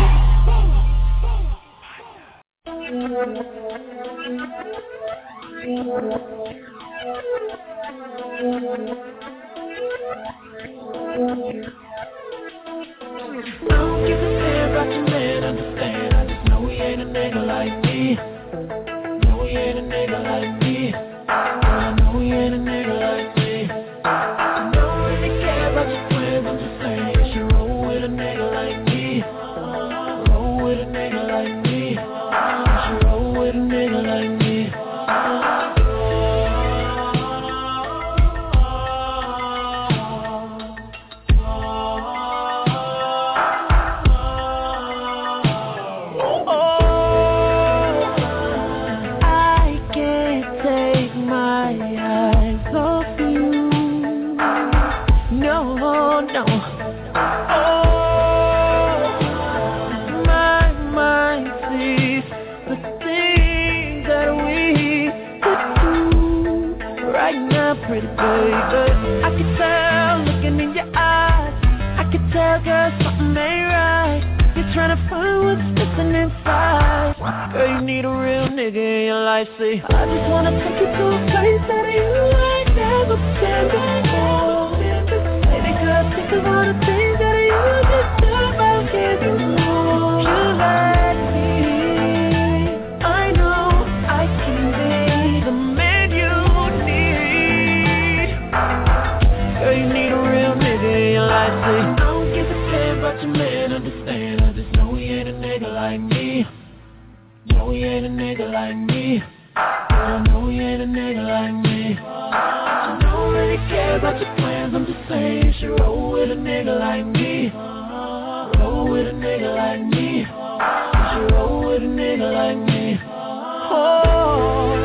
life, see. I just wanna take you to a place that you ain't never been before. Baby girl, think of all the things that you deserve. I'll give you more. You let me, I know I can be the man you need. Girl, you need a real nigga in your life, see. I don't give a damn about your man, understand. I just know he ain't a nigga like me. No, he ain't a nigga like me. I know he ain't a nigga like me. I don't really care about your plans, I'm just saying you should roll with a nigga like me. Roll with a nigga like me. You should roll with a nigga like me. Oh,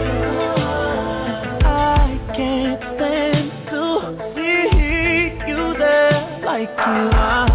I can't stand to see you there like you are.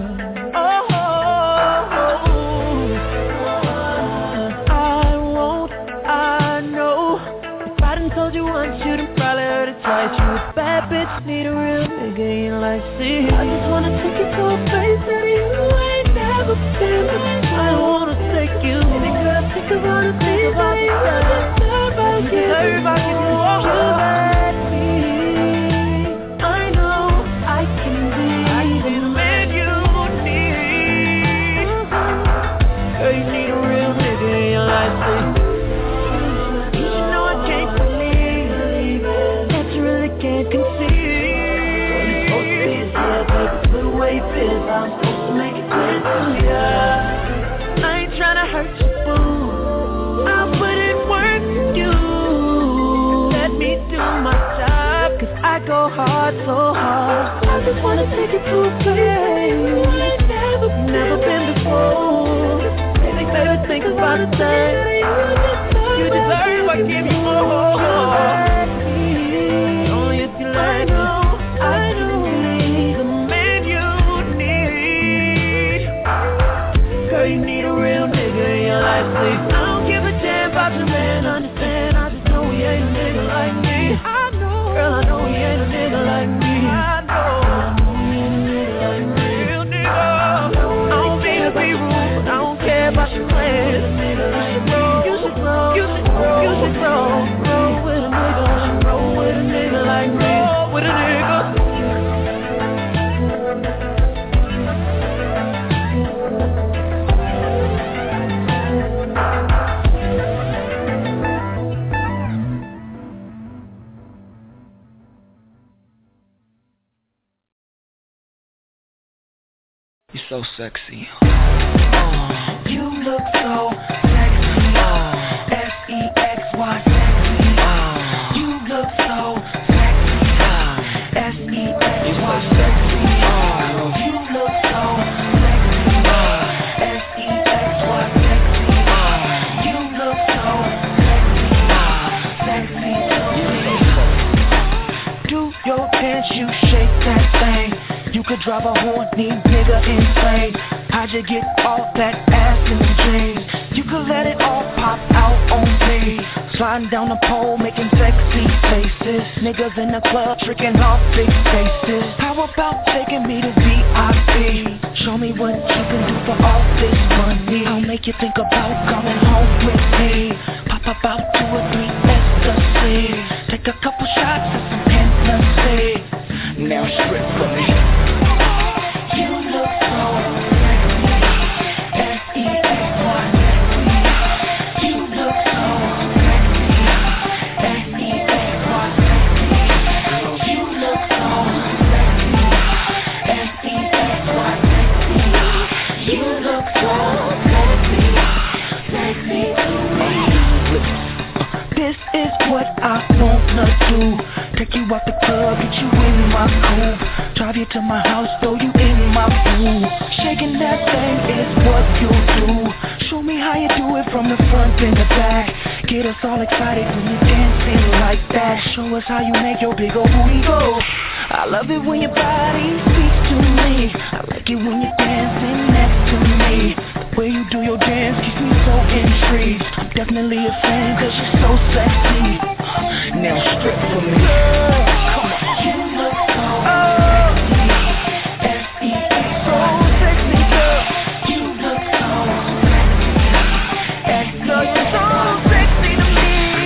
Need a real nigga in your life, see. I just wanna take you to a place that you ain't never been. I wanna take you. Baby girl, think of all the things that you deserve. I'll give you more. You let me, I know I can be the man you need. Girl, you need a real nigga in your life, see. You should know I can't believe that you really can't conceive. I'm supposed to make it clear to ya. I ain't tryna hurt you, boo. I'll put in work for you. Let me do my job, 'cause I go hard, so hard. I just wanna take you to a place you've never been before. Baby, think about the thing you deserve. I give you more. Only if you let me. I know. You need a real nigga in your life, please. I don't give a damn about your man, understand. I just know he ain't a nigga like me. I know, girl, I know he ain't a nigga like me. I know he ain't a nigga like me. Real nigga. I don't mean to be rude, but I don't care about your plans. You should roll, you should roll, you should roll, roll with a nigga. You should roll with a nigga like me. Roll with a nigga. You're so sexy. You look so sexy. S-E-X-Y sexy. You look so sexy. S-E-X-Y sexy. You look so sexy. S-E-X-Y sexy. You look so sexy. Sexy. Do your dance, you shake that thing. You could drive a horny nigga insane. How'd you get all that ass in the jeans? You could let it all pop out on me. Sliding down the pole, making sexy faces. Niggas in the club, tricking off big faces. How about taking me to VIP? Show me what you can do for all this money. I'll make you think about coming home with me. Pop about 2 or 3 ecstasy. Take a couple shots of some Hennessy. Now strip for me. You look so sexy. S-E-X-Y sexy. You look so sexy. S-E-X-Y sexy. You look so sexy. S-E-X-Y sexy. You look so sexy. Sexy to me. This is what I wanna do. Take you out the club, get you in my coupe. Drive you to my house, throw you in my pool. Shaking that thing is what you do. Show me how you do it from the front and the back. Get us all excited when you're dancing like that. Show us how you make your big old booty go. I love it when your body speaks to me. I like it when you're dancing next to me. The way you do your dance keeps me so intrigued. I'm definitely a fan 'cause you're so sexy. Now strip for me. Come on. You look so sexy. S-E-X-Y. So sexy, girl. You look so sexy. S-E-X-Y. You're so sexy to me.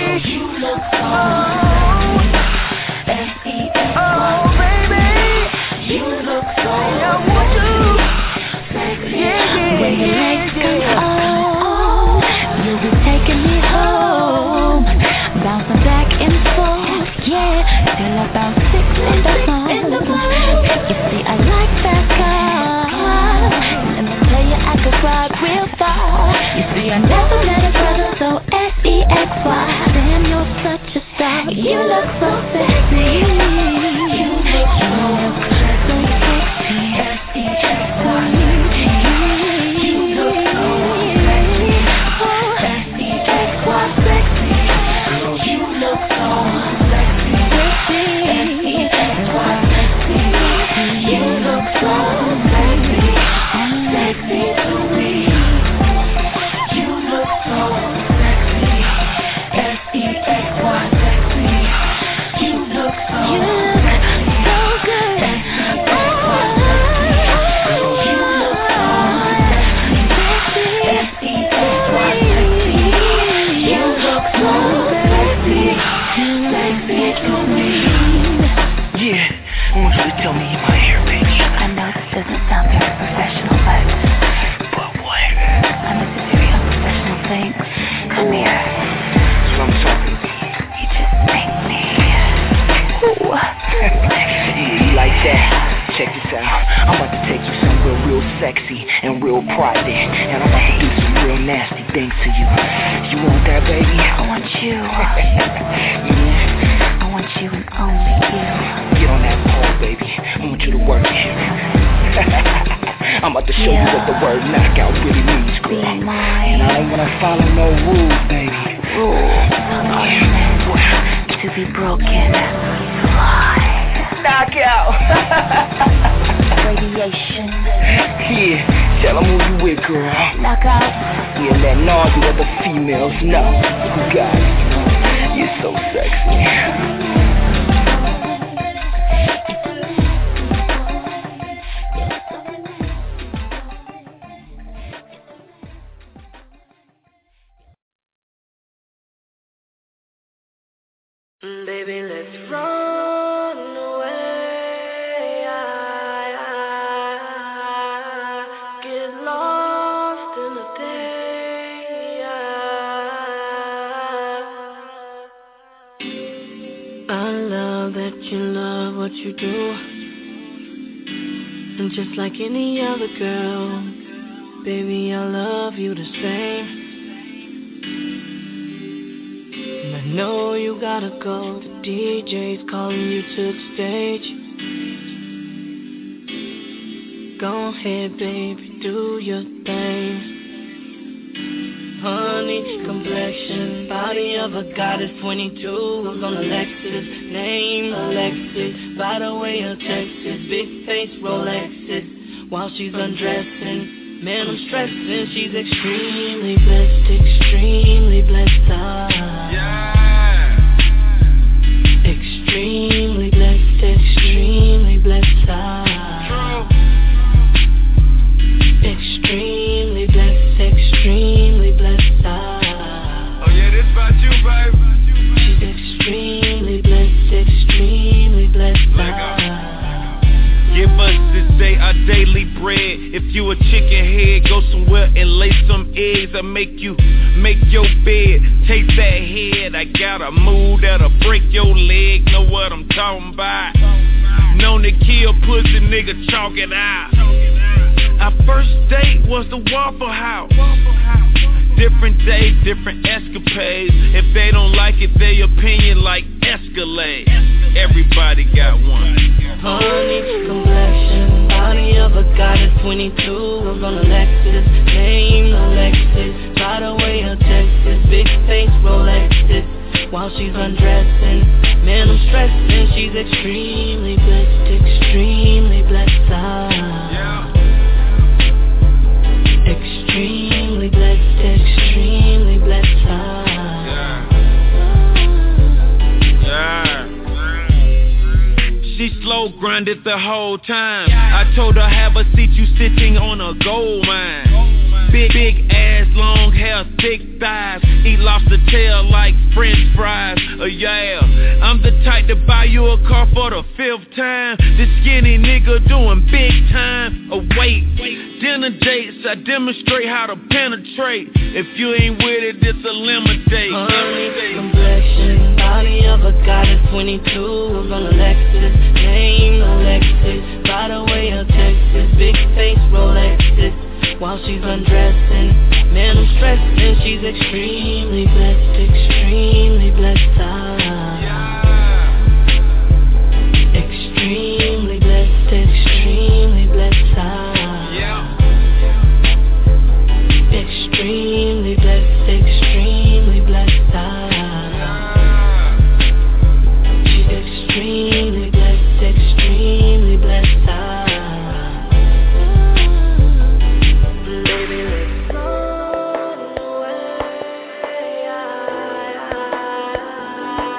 real star. You see, I never met a brother so S-E-X-Y. Damn, you're such a star. You look so sexy. You look so sexy. S-E-X-Y. You look so sexy. S-E-X-Y sexy. You look so sexy. S-E-X-Y sexy. You look so sexy. Sexy to me. You look so sexy. S-E-X-Y sexy. You look so sexy. So good. S-E-X-Y sexy. You look so sexy. S-E-X-Y sexy. You look so sexy. Sexy to me. Yeah, I want you to tell me in my ear, baby. I know this doesn't sound very professional, but what? I'm a very unprofessional thing. Come here. That's what I'm talking about. You just make me. Ooh. Yeah, you like that? Check this out. I'm about to take you somewhere real sexy and real private, and I'm about to do some real nasty things to you. You want that, baby? I want you. Yeah. I want you and only you. Get on that pole, baby. I want you to work it. I'm about to show you what the word knockout really means, girl. And I don't wanna follow no rules, baby. Rules are meant to be broken. Fly. Knockout. Radiation. Yeah, tell them who you with, girl. Knockout. Yeah, let all the other females know you got it. You're so sexy. Baby, let's run away. Get lost in the day. I love that you love what you do. And just like any other girl, baby, I love you the same. I know you gotta go, the DJ's calling you to the stage. Go ahead, baby, do your thing. Honey, complexion, body of a goddess, 22, was on a Lexus, name Alexis, by the way of Texas, big face Rolexes, while she's undressing, man I'm stressing, she's extremely blessed, yeah. Extremely blessed, extremely blessed. Extremely blessed, extremely blessed. Oh yeah, this about you, baby. She's extremely blessed, extremely blessed. Give us this day our daily bread. If you a chicken head, go somewhere and lay some eggs. I make you make your bed, taste that head. I got a move that'll break your leg. Know what I'm talking about? Known to kill pussy, nigga, chalk it out. Our first date was the Waffle House. Different days, different escapades. If they don't like it, their opinion like Escalade. Everybody got one. Honey, complexion, body of a goddess, 22, was on a Lexus, name Alexis, by the way of Texas, big face Rolexes, while she's undressing, man I'm stressing, she's extremely blessed, extremely blessed. Extremely blessed, extremely blessed. She slow grinded the whole time. I told her have a seat, you sitting on a gold mine. Big ass, long hair, thick thighs. Eat lobster tail like French fries. Yeah, I'm the type to buy you a car for the 5th time. This skinny nigga doing big time. Oh wait, dinner dates, I demonstrate how to penetrate. If you ain't with it, it's a lemonade. Honey, complexion, body of a goddess, 22, was on a Lexus, name Alexis, by the way of Texas, big face Rolexes, while she's undressing. Man, I'm stressing, she's extremely blessed, extremely blessed. Extremely blessed, extremely blessed. Extremely blessed, extremely blessed. She's extremely blessed, extremely blessed. Baby, let's float away.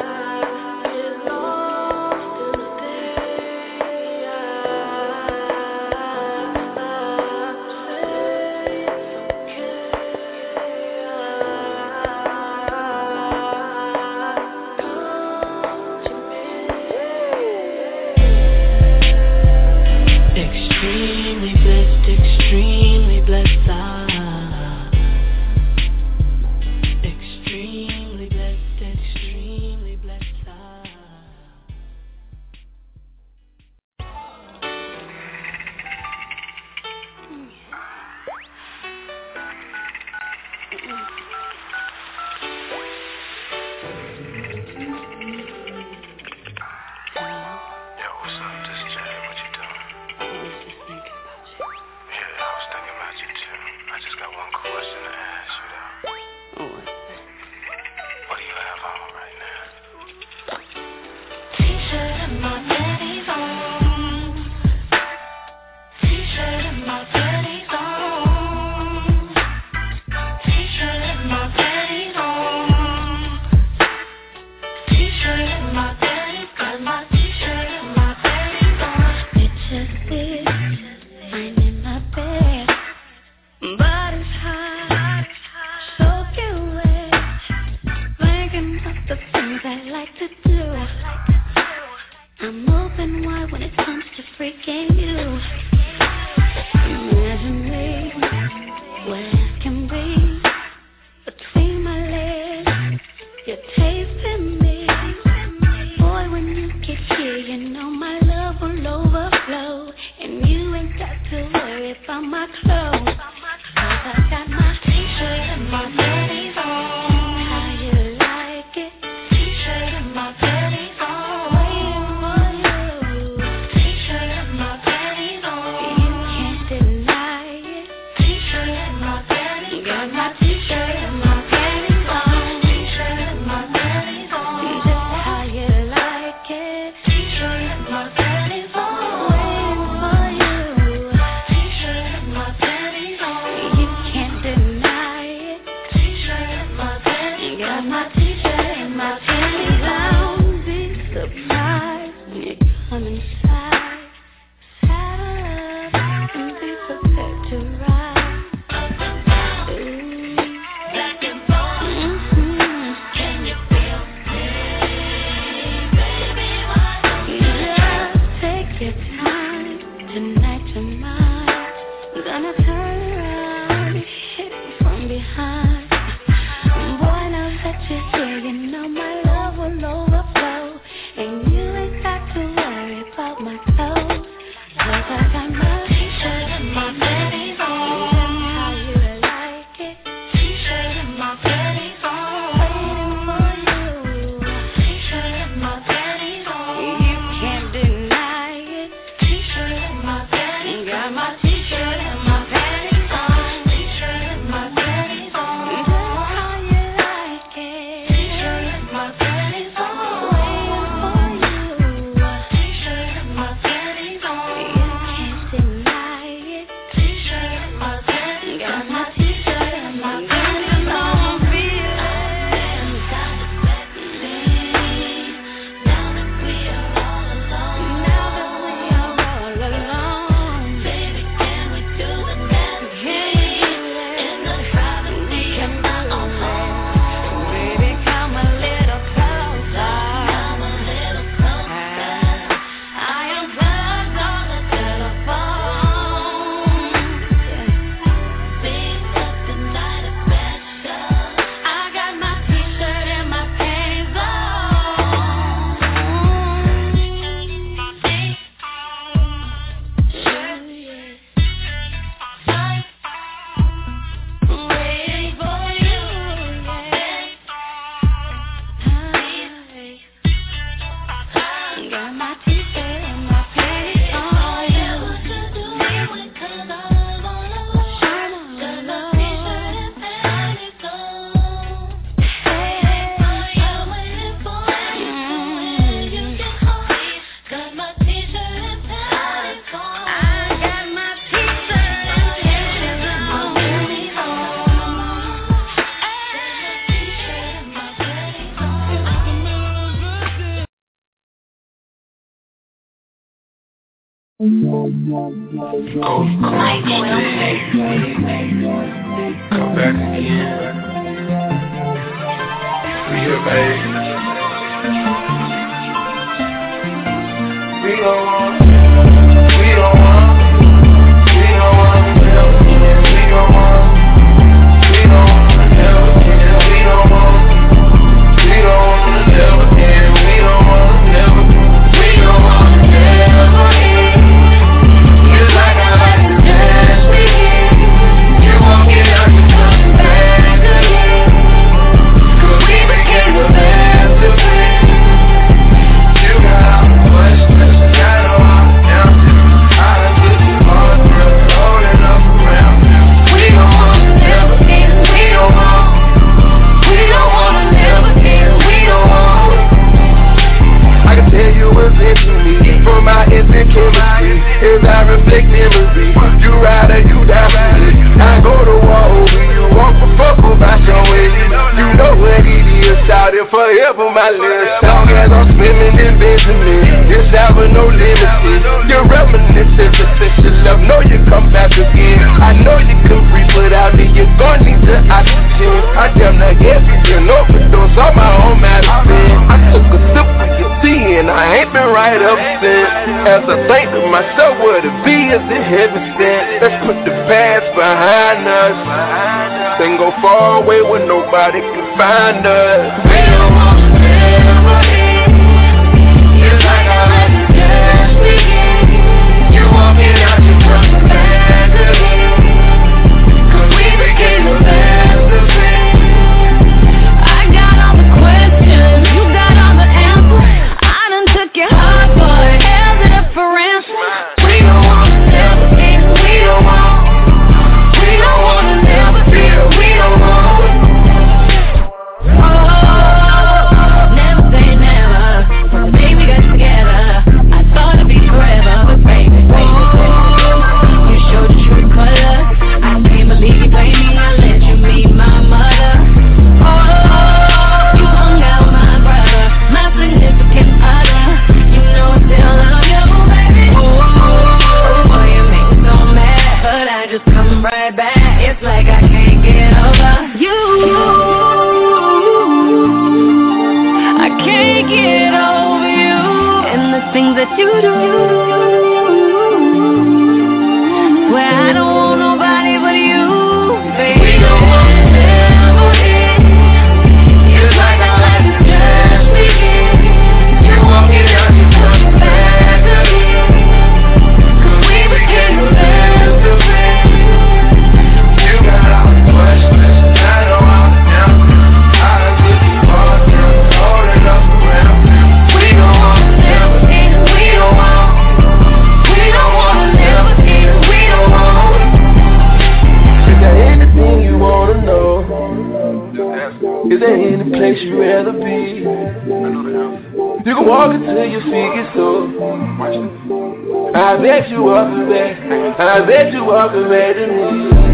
Come back again. We here, baby. We don't want to live again. We don't want to live again. We don't want to live again. We don't want to live again. We don't want to live again. It's like I like to dance again. You won't get out to come back again. 'Cause we became the best of friends. You got all the questions, got all the answers. I done took you all through, holding up around you. We don't want to live again. We don't want to live again. We don't want. I can tell you what's into me from my instant chemistry. As I reflect memory, you ride or you die for me. I go to war over you, walk for fuck about your way. You know what it is, shout it forever my lips. Long as I'm swimming in Benjamin, it's out with no limits. You're reminiscent, essential love, know you come back again. I know you can breathe without me, you're gonna need the oxygen. I damn near guess you can overdose on my own medicine. I took a sip of your tea and I ain't been right up since. As I think to myself, what it be is in heaven sent. Let's put the past behind us, then go far away where nobody can find us. We don't want to live again. It's like I like to dance again. You won't get out, you come back again. 'Cause we became the best of friends. I got all the questions, you got all the answers. I done took your heart, boy, held it up for ransom. We don't want to live again. We don't want to live again. We don't want. Never say never. From the day we got together, I thought it'd be forever, but baby, you showed the true color. I can't believe you played me. I let you meet my mother. You hung out with my brother, my significant other. You know I still love you, baby. Boy, you make me so mad, but I just come right back. It's like I can't get over you. I can't get over you and the things that you do. Where I don't want nobody but you, baby. We don't want to live again. It's like I like to dance again. You won't get out, you come back again. 'Cause we became the best of friends. You got all the questions, got all the answers. I done took you all through, holding up around you. We don't want to live again. We don't want to live again. We don't want. Is there anything you wanna know? Is there any place you'd rather be? You can walk until your feet get sore. I bet you walking back. I bet you walking back to me.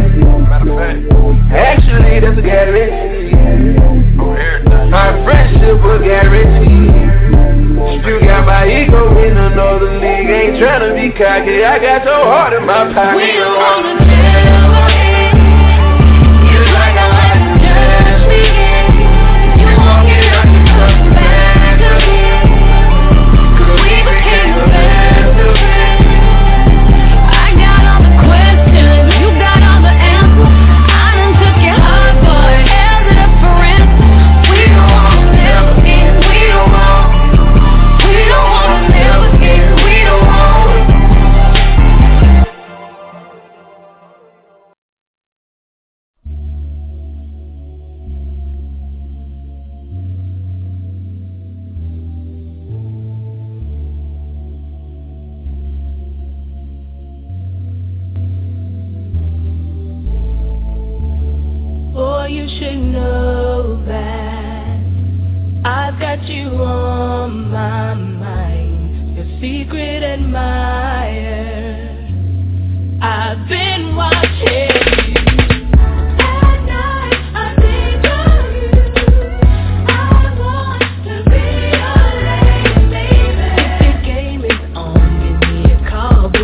Actually, that's a guarantee. Our friendship will guarantee. You got my ego in another league. Ain't tryna be cocky. I got your heart in my pocket. We don't wanna live again. It's like I like to dance again. You won't get out, you come back again. 'Cause we became the best of friends. I got all the questions, you got all the answers. I done took your heart, boy, held it up for ransom. We don't want to live again. We don't want to live again. We don't want. Boy, you should know that I've got you on my mind, your secret admirer. I've been watching you. At night, I think of you. I want to be your lady, baby. If your game is on, give me a call, boo.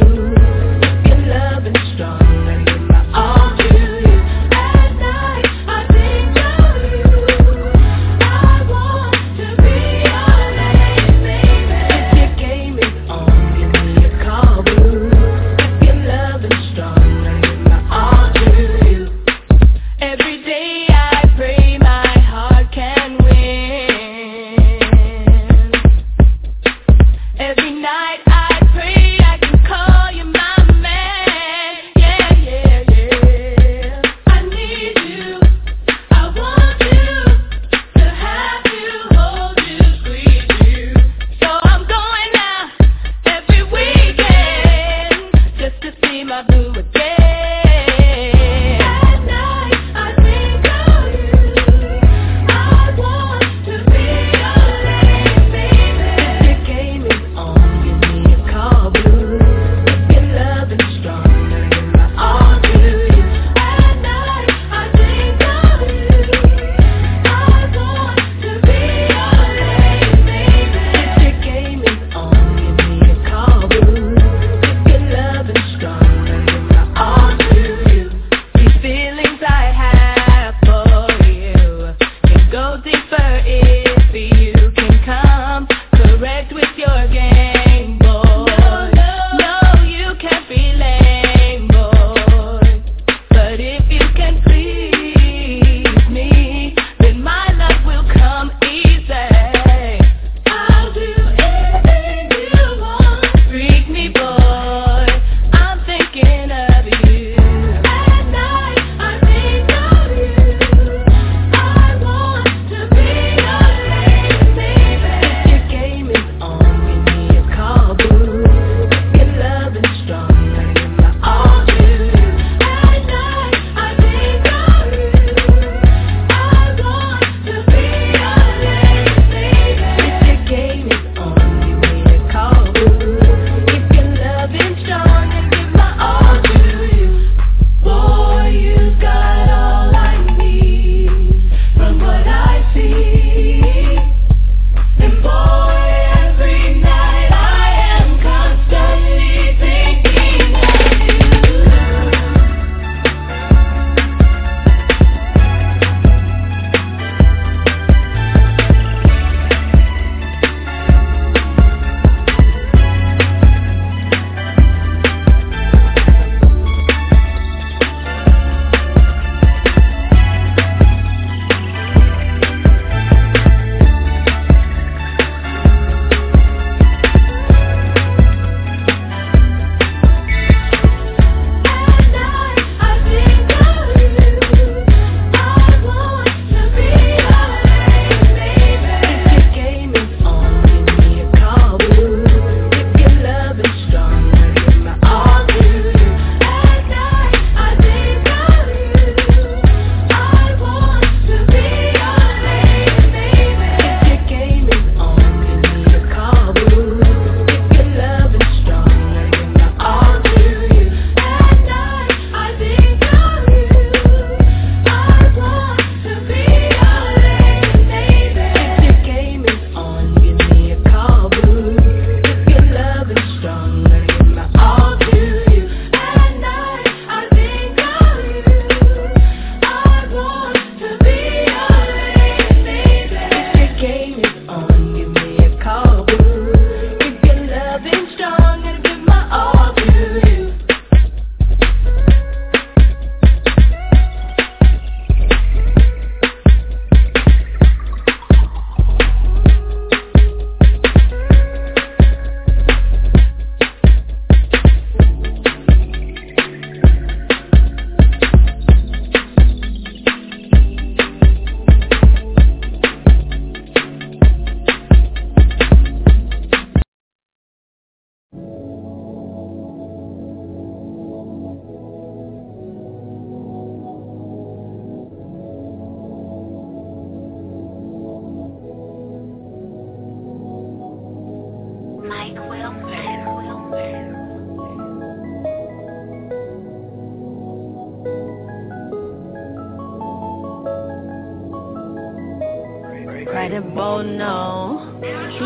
let it both know.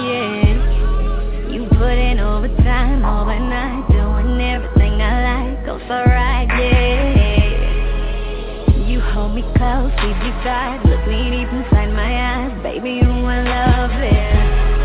Yeah, you put in overtime overnight, doing everything I like. Go so right, yeah. You hold me close, keep you tight, look me deep inside my eyes, baby, you I love it.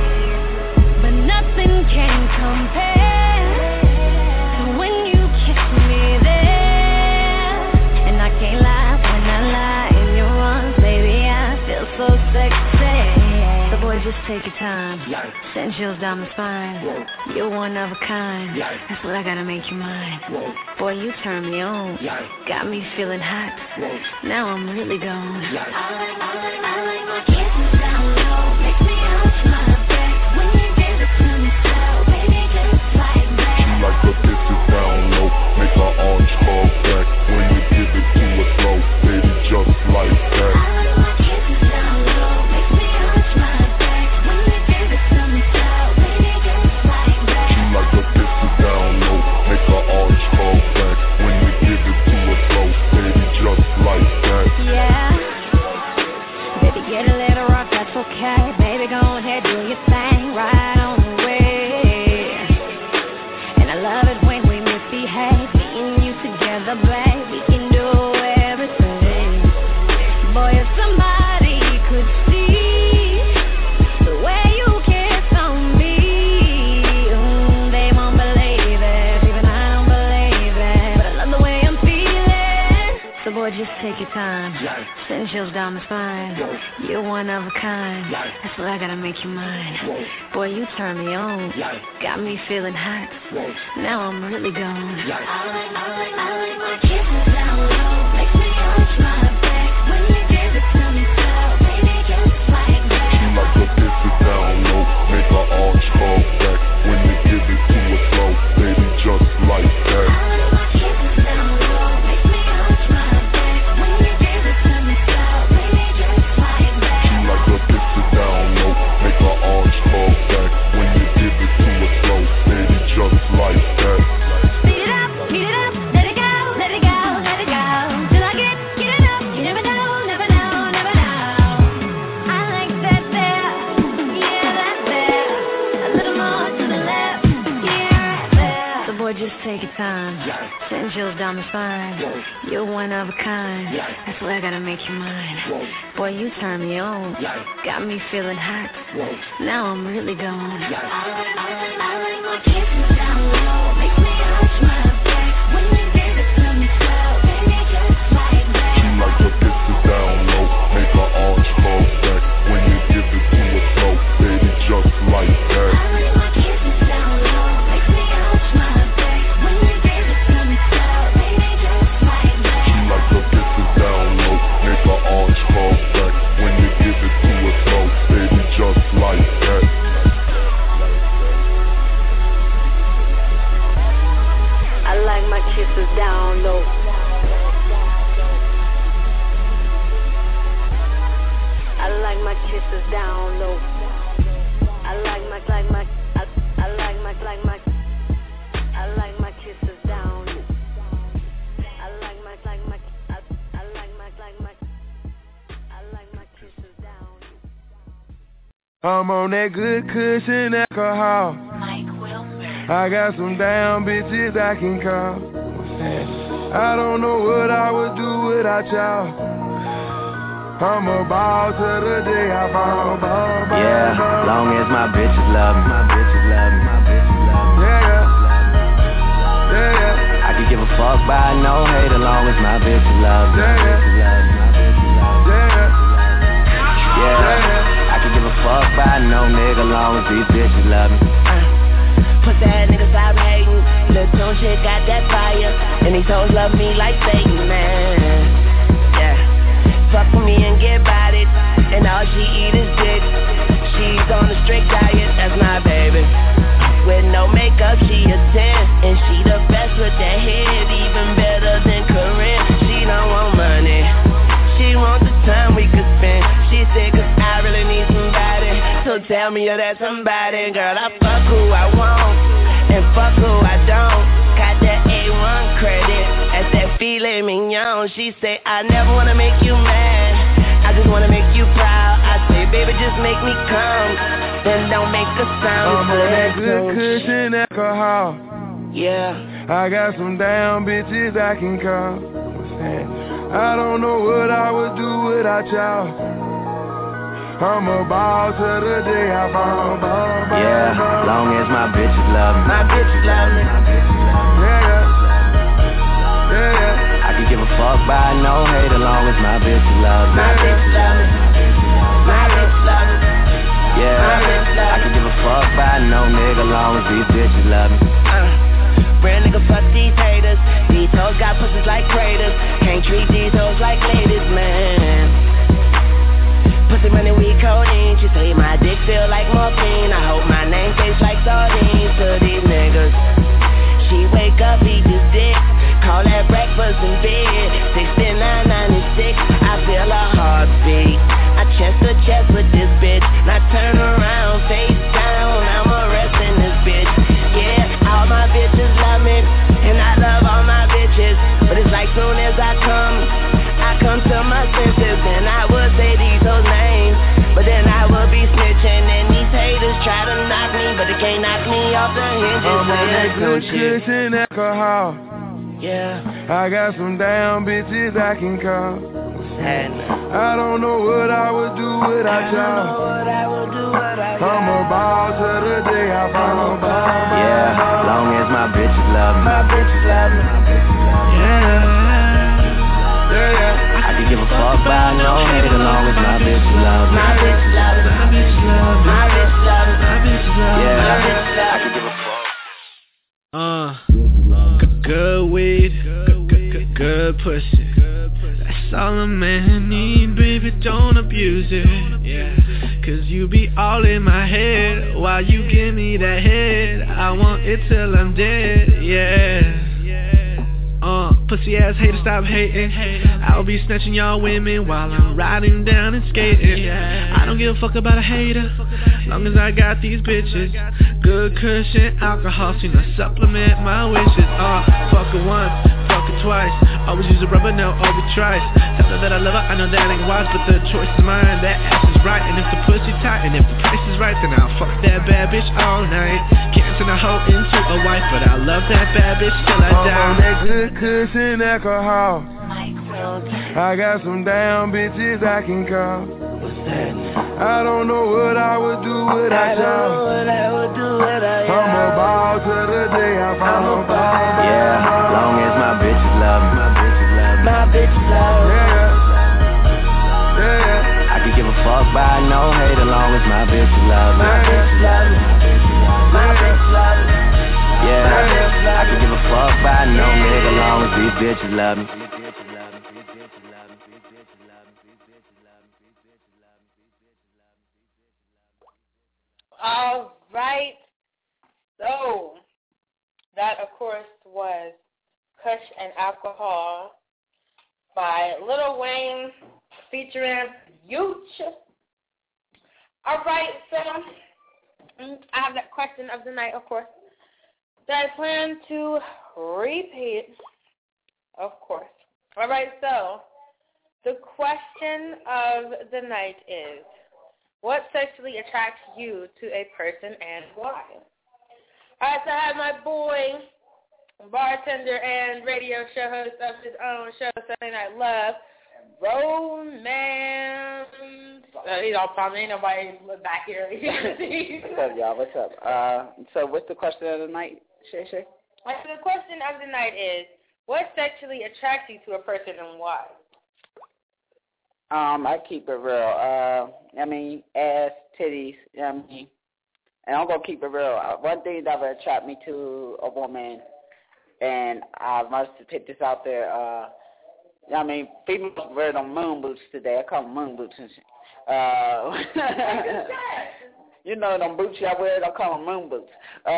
But nothing can compare to when you kiss me there. And I can't lie when I lie in your arms, baby, I feel so sexy. So boy, just take your time, send chills down my spine. You're one of a kind, that's what I gotta make you mine. Boy, you turn me on, got me feeling hot. Now I'm really gone. I like my kisses down low, makes me arch my back. When you give it to me slow, baby, just like that. She like her kisses down low, make her arch her back. When you give it to her slow, baby, just like that. I like my kisses down low, makes me arch my back. When you give it to me slow, baby, just like that. She like her kisses down low, make her arch her back. When you give it to her slow, baby, just like that. Yeah, baby, get a little rough, that's okay. Baby, go ahead, do your thing, right on the way. And I love it when we misbehave, me and you together, babe. We can do everything. Boy, if somebody could see the way you kiss on me, they won't believe it. Even I don't believe it, but I love the way I'm feeling. So boy, just take your time, send chills down my spine. You're one of a kind, that's what I gotta make you mine. Boy, you turn me on, got me feeling hot. Now I'm really gone. I like my kisses down low, makes me arch my back. When you give it to me slow, baby, just like that. She like her kisses down low, make her arch her back. When you give it to her slow, baby, just like that. I like my kisses down low, makes me arch my back. When you give it to me slow, baby, just like that. She like her kisses down low, make her arch her back. When you give it to her slow, baby, just like that. Beat it up, let it go, let it go, let it go. Till I get enough, you never know, never know, never know. I like that there, yeah, that there. A little more to the left, yeah, right there. So boy, just take your time, send chills down my spine. You're one of a kind, that's why I gotta make you mine. Boy, you turn me on, got me feeling hot. Now I'm really gone. I like my kisses down low, makes me arch my back. When you give it to me slow, baby, just like that. She like her kisses down low, make her arch her back. When you give it to her slow, baby, just like that. I like my kisses down low, makes me arch my back. When you give it to me slow, baby, just like that. She like her kisses down low, make her arch her back. When you give it to her slow, baby, just like that. I like my kisses down low. I like my kisses down low. I like my kisses down low. I like my kisses down low. I'm on that good cushion alcohol. I got some down bitches I can call. I don't know what I would do without y'all. I'm a ball to the day I fall. Yeah, long as my bitches love me. My bitches love me. My bitches love me. Yeah. I could give a fuck by no hate as long as my bitches love me. My bitches love me. My bitches love me. Yeah, I could give a fuck by no nigga long as these bitches love me. Put that nigga stop hating. Lil' Tune shit got that fire. And these hoes love me like Satan, man. Yeah. Fuck with me and get about it. And all she eat is dick. She's on a strict diet, that's my baby. With no makeup, she a 10. And she the best with that head, even better than Corinne. She don't want money, she wants the time we could spend. She said, cause I really need somebody. So tell me you're that somebody. Girl, I fuck who I want and fuck who I don't. Got that A1 credit, that's that filet mignon. She say, I never wanna make you mad, I just wanna make you proud. I say, like, baby, just make me come. Then don't make a sound. I'm on that good cushion alcohol. Yeah. I got some down bitches I can call. I don't know what I would do without y'all. I'm a ball to the day I ball. Yeah, long as my bitches love me. My bitches love me. Yeah. I can give a fuck by no hate as long as my bitches love me. My bitches love me. My bitches love me. Yeah, I can give a fuck by no nigga long as these bitches love me. Real nigga, fuck these haters. These hoes got pussies like craters. Can't treat these hoes like ladies, man. Pussy money, we codeine. She say my dick feel like morphine. I hope my name tastes like sardines to these niggas. She wake up, eat this dick. Call that breakfast in bed. 6996, I feel a heartbeat. I chest to chest with this bitch. Now turn around, face down. I'm arresting this bitch. Yeah, all my bitches love me, and I love all my bitches. But it's like soon as I come to my senses, then I will say these hoes names. But then I will be snitching, and these haters try to knock me, but they can't knock me off the hinges. I'm on that good cushion alcohol. Yeah. I got some down bitches I can call. I don't know what I would do without y'all. I'm a ball to the day I ball. Yeah, long as my bitches love me. My bitches love me. Yeah. I can give a fuck by no hate as long as my bitches love me. My bitches love me. My bitches love me. My bitches love me. My bitches love me. Yeah, I can give a fuck. Good weed, good pussy. That's all a man need, baby, don't abuse it. Yeah, cause you be all in my head while you give me that head. I want it till I'm dead, yeah. Pussy ass hater, stop hating. I'll be snatching y'all women while I'm riding down and skating. I don't give a fuck about a hater, long as I got these bitches. Good cushion, alcohol, seem to supplement my wishes. Fuck her once, fuck her twice. Always use a rubber, no over trice. Tell her that I love her, I know that ain't wise, but the choice is mine. That ass is right, and if the pussy tight, and if the price is right, then I'll fuck that bad bitch all night. Can't turn a hoe into a wife, but I'll love that bad bitch till I die. I'm on that good cushion alcohol. I got some down bitches I can call. I don't know what I would do without y'all. I'm a ball to the day I fall. Yeah, long as my bitches love me. My bitches love me. Yeah. I can give a fuck by no hate as long as my bitches love me. My bitches love me. My bitches love me. Yeah, I can give a fuck by no nigga long as these bitches love me. All right. So, that, of course, was Kush and Alcohol by Lil Wayne featuring Future. All right, so I have that question of the night, of course, that I plan to repeat, of course. All right, so the question of the night is, what sexually attracts you to a person and why? All right, so I have my boy, bartender and radio show host of his own show, Sunday Night Love, Romance. He's all probably ain't nobody back here. What's up, y'all? What's up? So what's the question of the night, Shay? So the question of the night is, what sexually attracts you to a person and why? I keep it real. I mean, ass, titties, you know what I mean? And I'm going to keep it real. One thing that would attract me to a woman, and I must put this out there, I mean, females wear them moon boots today. I call them moon boots and shit. You know them boots y'all wear, I call them moon boots.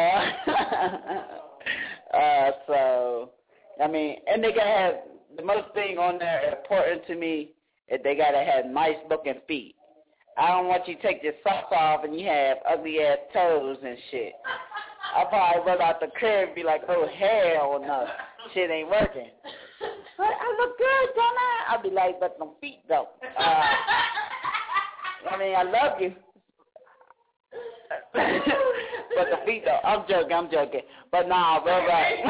So, I mean, and they got to have, the most thing on there important to me, they got to have nice looking feet. I don't want you to take your socks off and you have ugly ass toes and shit. I'll probably run out the crib and be like, oh hell no, shit ain't working. But I look good, don't I? I'll be like, but them feet though. I mean, I love you. But the feet, though, I'm joking. But nah, real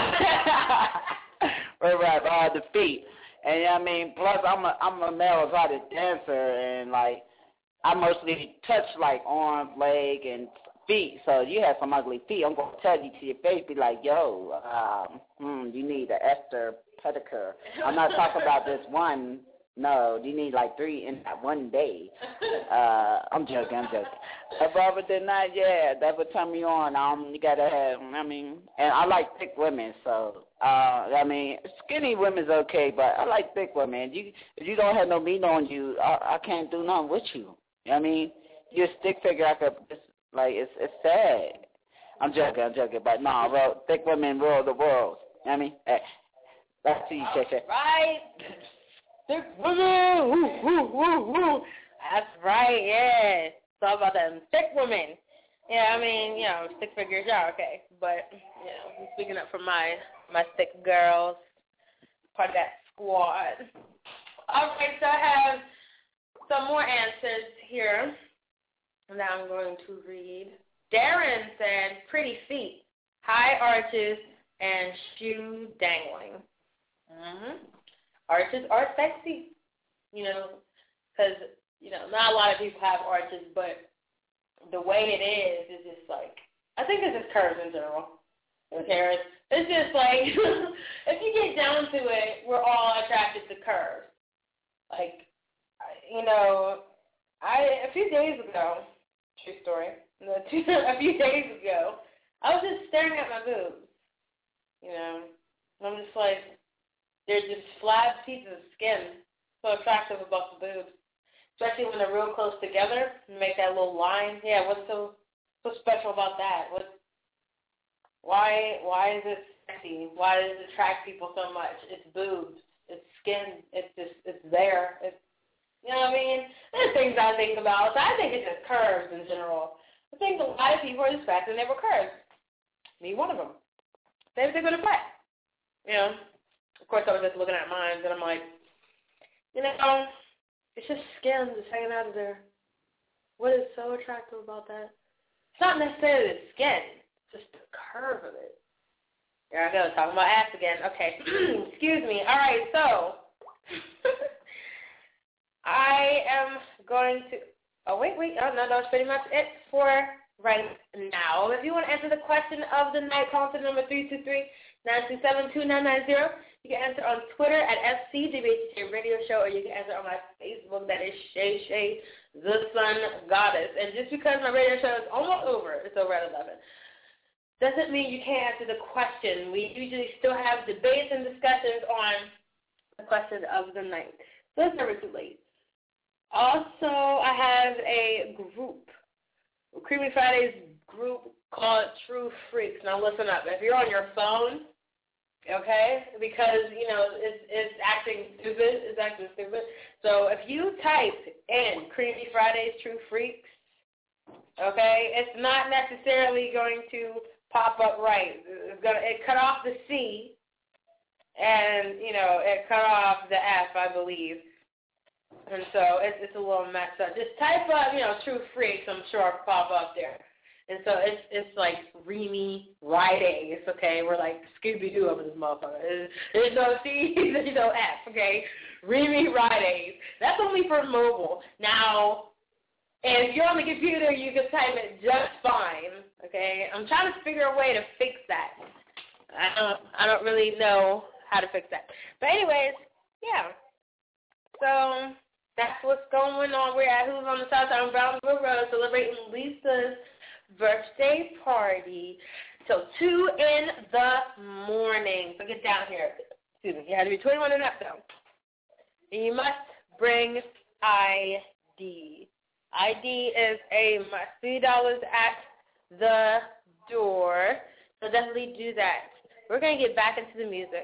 rap, the feet. And I mean, plus I'm a male exotic dancer, and like I mostly touch like arms, leg, and feet. So you have some ugly feet, I'm gonna tell you to your face, be like, yo, you need an Esther pedicure. I'm not talking about this one. No, you need like 3 in that one day. I'm joking. But other than that, yeah, that would turn me on. You gotta have, and I like thick women, so, skinny women's okay, but I like thick women. If you don't have no meat on you, I can't do nothing with you. You know what I mean? You're a stick figure, it's sad. I'm joking, but no, bro, thick women rule the world. You know what I mean? Hey, back to you, Shay. Right. Thick women, woo. That's right, yeah. It's all about them thick women. Yeah, stick figures, yeah, okay. But, I'm speaking up for my thick girls, part of that squad. All right, so I have some more answers here. Now I'm going to read. Darren said, pretty feet, high arches, and shoe dangling. Arches are sexy, because, not a lot of people have arches, but the way it is just like, I think it's just curves in general. Okay, it's just like, if you get down to it, we're all attracted to curves. Like, a few days ago, true story, a few days ago, I was just staring at my boobs, and I'm just like, they're just flat pieces of skin, so attractive about the boobs, especially when they're real close together and make that little line. Yeah, what's so special about that? Why is it sexy? Why does it attract people so much? It's boobs, it's skin, it's there. You know what I mean? There's things I think about. So I think it's just curves in general. I think a lot of people are just fat and they were curves. Me, one of them. Same thing with a flat. Of course, I was just looking at mine, and I'm like, it's just skin just hanging out of there. What is so attractive about that? It's not necessarily the skin, just the curve of it. Here I go, talking about ass again. Okay, excuse me. All right, so I am going to, wait. Oh, no, that's pretty much it for right now. If you want to answer the question of the night, call to number 323-927-2990. You can answer on Twitter at FCWHJ Radio Show, or you can answer on my Facebook. That is Shay, the Sun Goddess. And just because my radio show is almost over, it's over at 11, doesn't mean you can't answer the question. We usually still have debates and discussions on the question of the night. So it's never too late. Also, I have a group, Creamy Fridays group called True Freaks. Now listen up. If you're on your phone, okay, because, it's acting stupid. So if you type in Creamy Fridays True Freaks, okay, it's not necessarily going to pop up right. It cut off the C, and, it cut off the F, I believe. And so it's a little messed up. Just type up, True Freaks, I'm sure it'll pop up there. And so it's like Creamy Fridays, okay? We're like Scooby-Doo over this motherfucker. There's no C, there's no F, okay? Creamy Fridays. That's only for mobile. Now, if you're on the computer, you can type it just fine, okay? I'm trying to figure a way to fix that. I don't really know how to fix that. But anyways, yeah. So that's what's going on. We're at Who's on the South Side on Brownsville Road celebrating Lisa's birthday party till 2 in the morning. So get down here. Excuse me. You have to be 21 and up, though. And you must bring ID. ID is a must. $3 at the door. So definitely do that. We're going to get back into the music.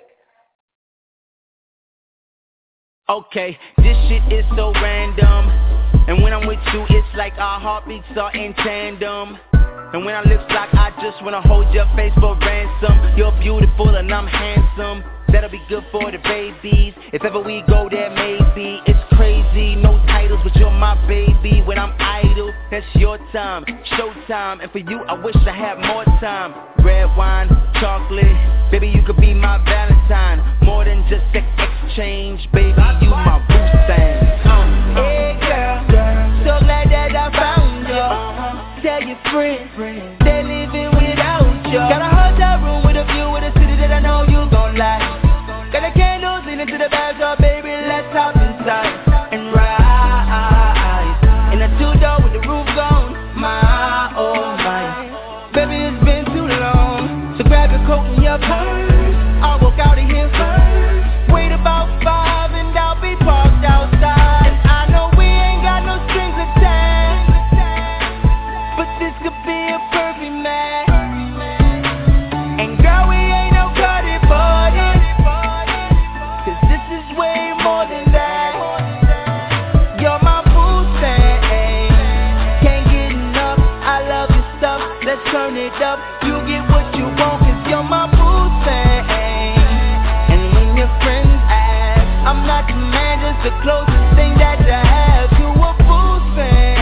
Okay, this shit is so random. And when I'm with you, it's like our heartbeats are in tandem. And when our lips lock, I just wanna hold your face for ransom. You're beautiful and I'm handsome. That'll be good for the babies. If ever we go there, maybe. It's crazy, no title idols, but you're my baby. When I'm idle, that's your time, showtime. And for you, I wish I had more time. Red wine, chocolate, baby, you could be my Valentine. More than just sex exchange, baby, you my boo thing. Hey girl, so glad that I found you. Tell your friends, they're living without you. Got a hotel room with a view of the city that I know you gon' like. Got the candles leading to the bathroom, baby, let's hop inside and ride. In a two-door with the roof gone, my, oh my. Baby, it's been too long, so grab your coat and your purse. I'll walk out of here first. Wait about 5 and I'll be parked outside. And I know we ain't got no strings attached, but this could be a perfect match. And girl, we ain't no cutty buddy, 'cause this is way more than that. You're my boo thing, can't get enough. I love your stuff, let's turn it up. You get what you want, 'cause you're my boo thing. And when your friends ask, I'm not the man, just the closest thing that you have to a boo thing.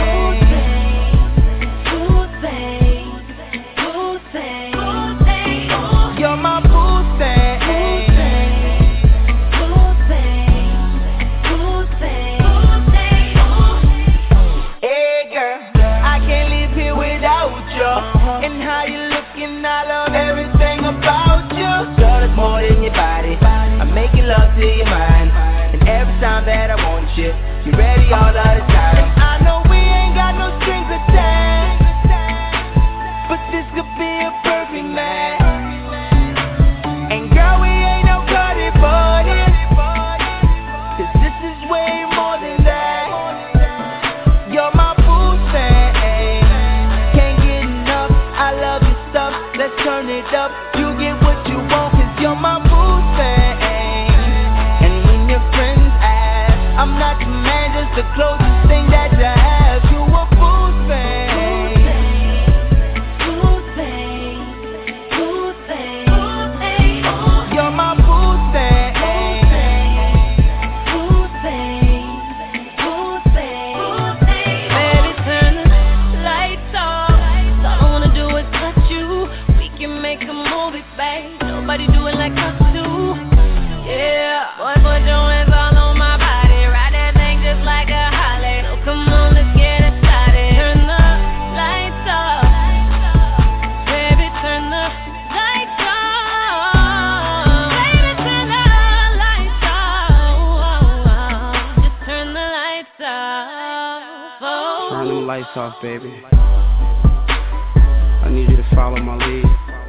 You're my boo thing. Hey girl, I can't live here without you. And how you looking, I love everything about you. So there's more than your body, I'm making love to your mind. And every time that I want you, you're ready all of the time. And I know we ain't got no strings attached, but this could be a perfect match. And girl, we ain't no cutty buddy, 'cause this is way more than that. You're my boo thing, can't get enough. I love your stuff, let's turn it up. You get what you want, 'cause you're my boo thing. And when your friends ask, I'm not the man, just the closest thing that you have to a boo thing. You're my boo thing. Baby, turn the lights off. All I wanna do is touch you. We can make a movie, babe. Nobody do it like us do. Yeah, boy, put your hands all on my body. Ride that thing just like a Harley. So come on, let's get it started. Turn the lights off. Baby, turn the lights off. Baby, turn the lights off. Just turn the lights off. Oh. Turn them lights off, baby. I need you to follow my lead.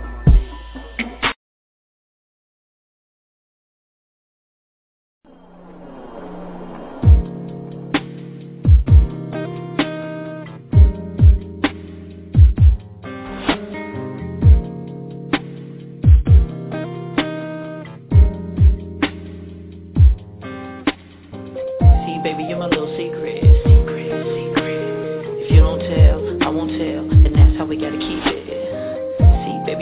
See, baby, you're my little secret. If you don't tell, I won't tell, and that's how we gotta keep it. See, baby,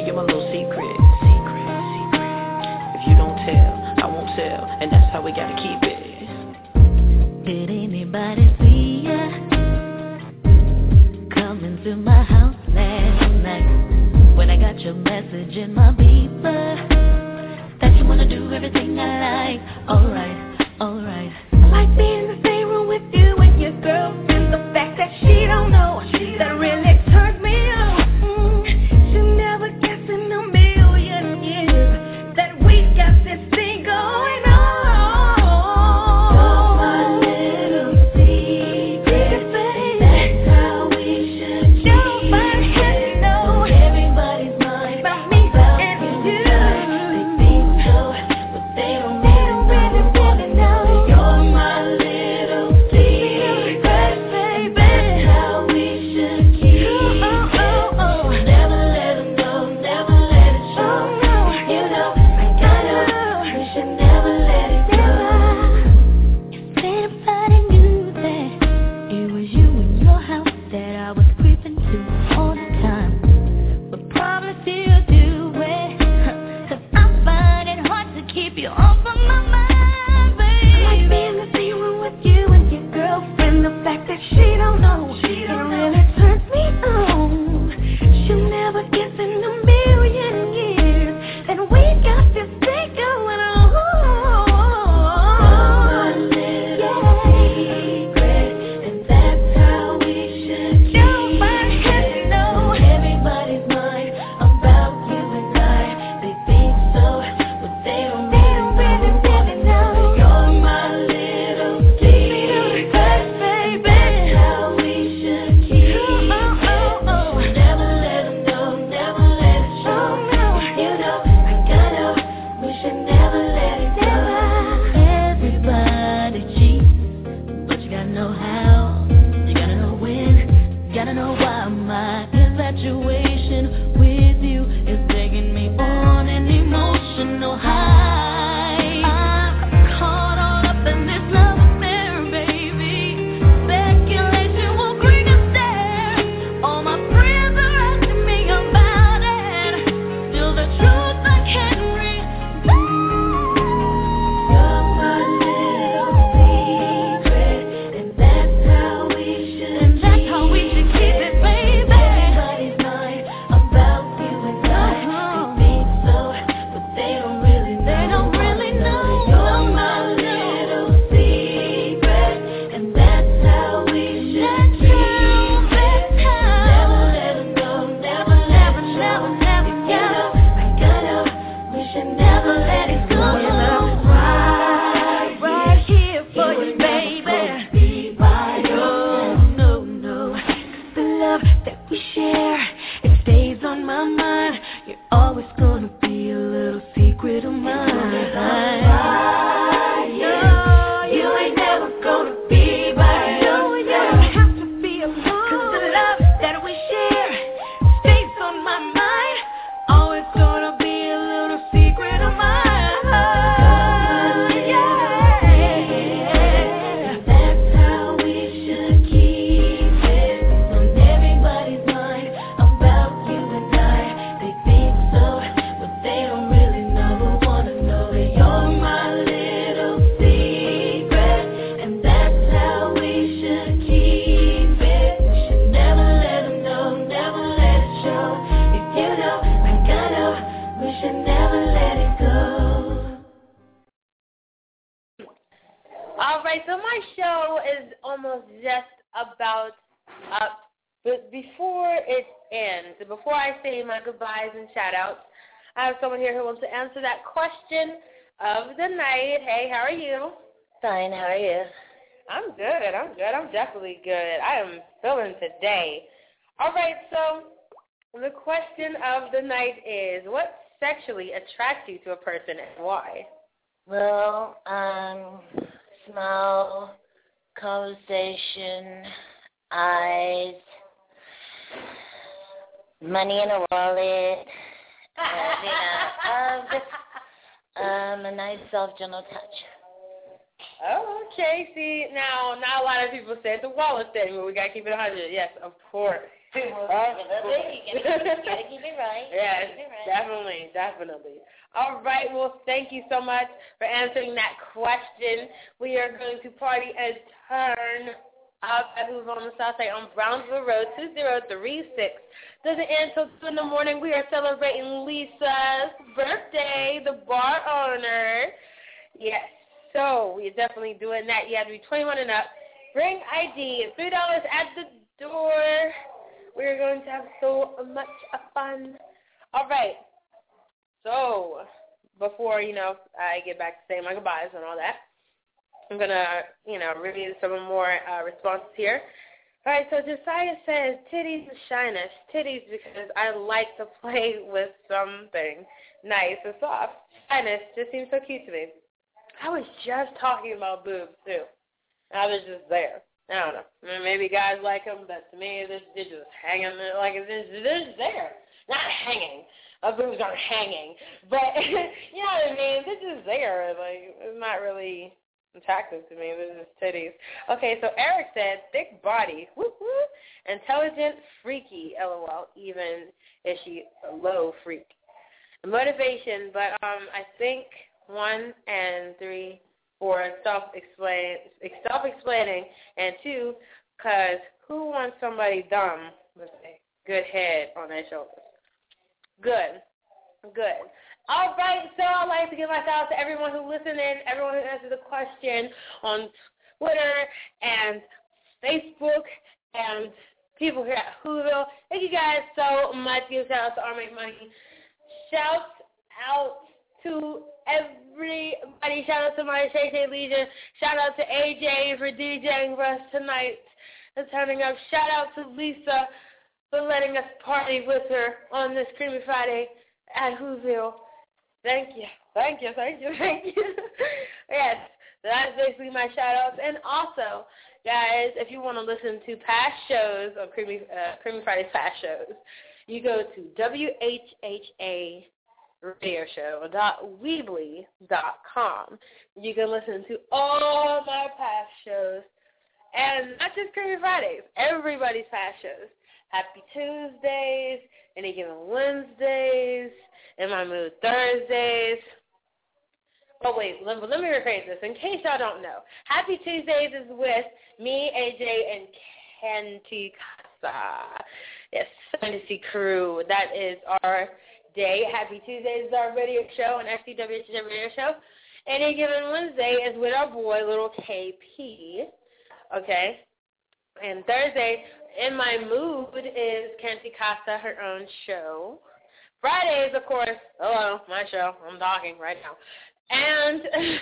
know how, you gotta know when, you gotta know why. My infatuation with you is taking me on an emotional high. I'm caught all up in this love affair, baby. Speculation will bring us there. All my friends are asking me about it. Still the truth I can't read. You're my little secret, and that's how we should keep it, baby. Everybody's mind about you and I. They think so, but they don't really know. You're my little secret, and that's how we should keep it. Never let it go, never let it show. We should never let it go. Right here for you, baby. No. The love that we share, it stays on my mind. You're always gonna be a little secret of mine. No, you ain't never gonna be mine. No, you don't have to be a fool. 'Cause the love that we share stays on my mind. Always gonna be a little secret of mine. Yeah. That's how we should keep it. On everybody's mind about you and I. They think so, but they don't really know. But wanna know that you're my little secret, and that's how we should keep it. We should never let them know, never let it show. If you know, like I know, we should never let it go. All right, so my show is almost just about up. But before it ends, before I say my goodbyes and shout-outs, I have someone here who wants to answer that question of the night. Hey, how are you? Fine, how are you? I'm good. I'm definitely good. I am feeling today. All right, so the question of the night is, what sexually attracts you to a person and why? Well, smell, conversation, eyes, money in a wallet, just a nice, soft, gentle touch. Oh, okay. See, now, not a lot of people say the wallet thing, but we got to keep it 100. Yes, of course. You gotta keep it right. Yes, definitely. All right, well, thank you so much for answering that question. We are going to party and turn up at Who's on the South Side on Brownsville Road, 2036. Doesn't end until 2 in the morning. We are celebrating Lisa's birthday, the bar owner. Yes, so we're definitely doing that. You have to be 21 and up. Bring ID. $3 at the door. We're going to have so much fun. All right. So before, I get back to saying my goodbyes and all that, I'm going to, review some more responses here. All right, so Josiah says, titties and shyness. Titties because I like to play with something nice and soft. Shyness just seems so cute to me. I was just talking about boobs, too. I was just there. I don't know. Maybe guys like them, but to me, they're just hanging. Like, they're just there. Not hanging. Boobs aren't hanging. But, you know what I mean? They're just there. Like, it's not really attractive to me. They're just titties. Okay, so Eric said, thick body. Whoop-whoop. Intelligent, freaky, LOL, even if she a low freak. Motivation, but I think 1 and 3 for self-explaining, and 2, because who wants somebody dumb with a good head on their shoulders? Good. All right, so I'd like to give my shout out to everyone who listened in, everyone who answered the question on Twitter and Facebook, and people here at Whoville. Thank you guys so much. Give shout out to Our Make Money. Shout out to everybody. Shout out to my Shay Legion. Shout out to AJ for DJing for us tonight and turning up. Shout out to Lisa for letting us party with her on this Creamy Friday at Whoville. Thank you. Yes, that's basically my shout outs. And also, guys, if you want to listen to past shows of Creamy Friday's past shows, you go to WHHARadioshow.weebly.com. You can listen to all my past shows, and not just Creamy Fridays, everybody's past shows. Happy Tuesdays, Any Given Wednesdays, In My Mood Thursdays. Oh, wait, let me rephrase this. In case y'all don't know, Happy Tuesdays is with me, AJ, and Canty Casa. Yes, Fantasy Crew. That is our day. Happy Tuesdays is our radio show, an SCWH radio show. Any Given Wednesday is with our boy, little KP. Okay? And Thursday, In My Mood is Canty Casa, her own show. Fridays, of course, hello, my show. I'm talking right now. And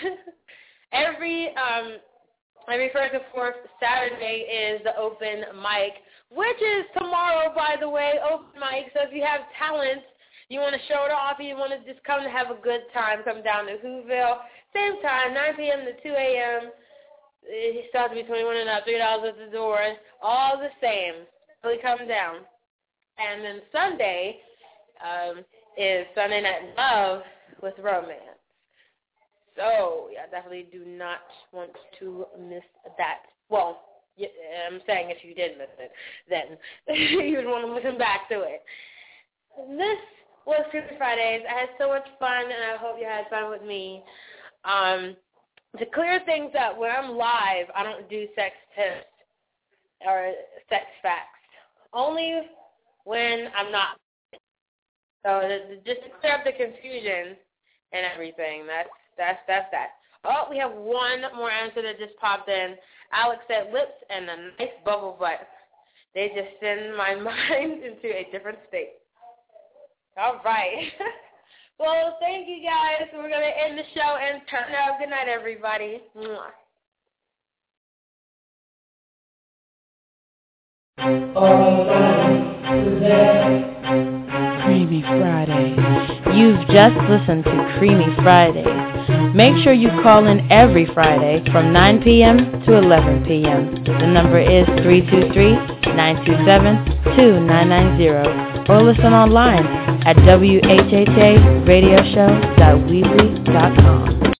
every first and fourth Saturday is the open mic, which is tomorrow, by the way, open mic. So if you have talent, you want to show it off, you want to just come to have a good time, come down to Whoville. Same time, 9 p.m. to 2 a.m. It still has to be 21 and up, $3 at the door. All the same. Really come down. And then Sunday is Sunday Night Love with Romance. So, yeah, definitely do not want to miss that. Well, I'm saying if you did miss it, then you would want to listen back to it. This was Creepy Fridays. I had so much fun, and I hope you had fun with me. To clear things up, when I'm live, I don't do sex tips or sex facts. Only when I'm not. So just to clear up the confusion and everything, that's that. Oh, we have one more answer that just popped in. Alex said lips and a nice bubble butt. They just send my mind into a different state. All right. Well, thank you guys. We're going to end the show and turn up. Good night, everybody. Mwah. Creamy Friday. You've just listened to Creamy Friday. Make sure you call in every Friday from 9 p.m. to 11 p.m. The number is 323-927-2990. Or listen online at whharadioshow.weebly.com.